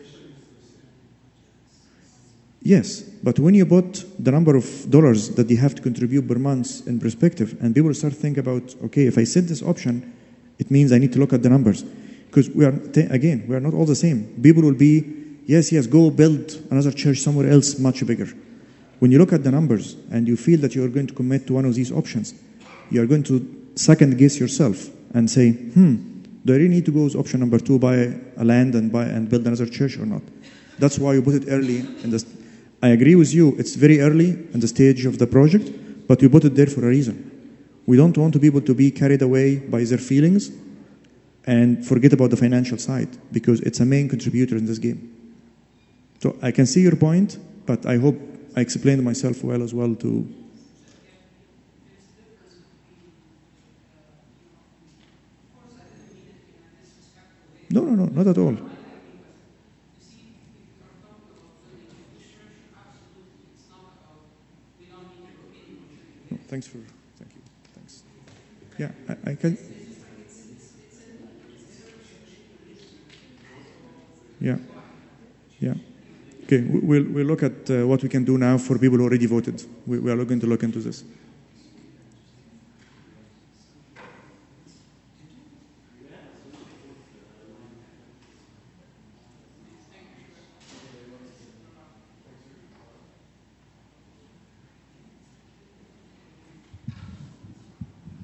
Yes, but when you put the number of dollars that they have to contribute per month in perspective, and people start thinking about, okay, if I set this option, it means I need to look at the numbers. Because we are, again, we are not all the same. People will be, yes, yes, go build another church somewhere else much bigger. When you look at the numbers and you feel that you are going to commit to one of these options, you are going to second guess yourself and say, hmm, do I really need to go with option number two, buy a land and buy and build another church or not? That's why you put it early in the. I agree with you, it's very early in the stage of the project, but we put it there for a reason. We don't want people to be carried away by their feelings and forget about the financial side, because it's a main contributor in this game. So I can see your point, but I hope I explained myself well as well to... No, no, no, not at all. No, thanks for, thank you, thanks. Yeah, I, I can... Yeah, yeah. Okay, we'll, we'll look at uh, what we can do now for people who already voted. We, we are going to look into this.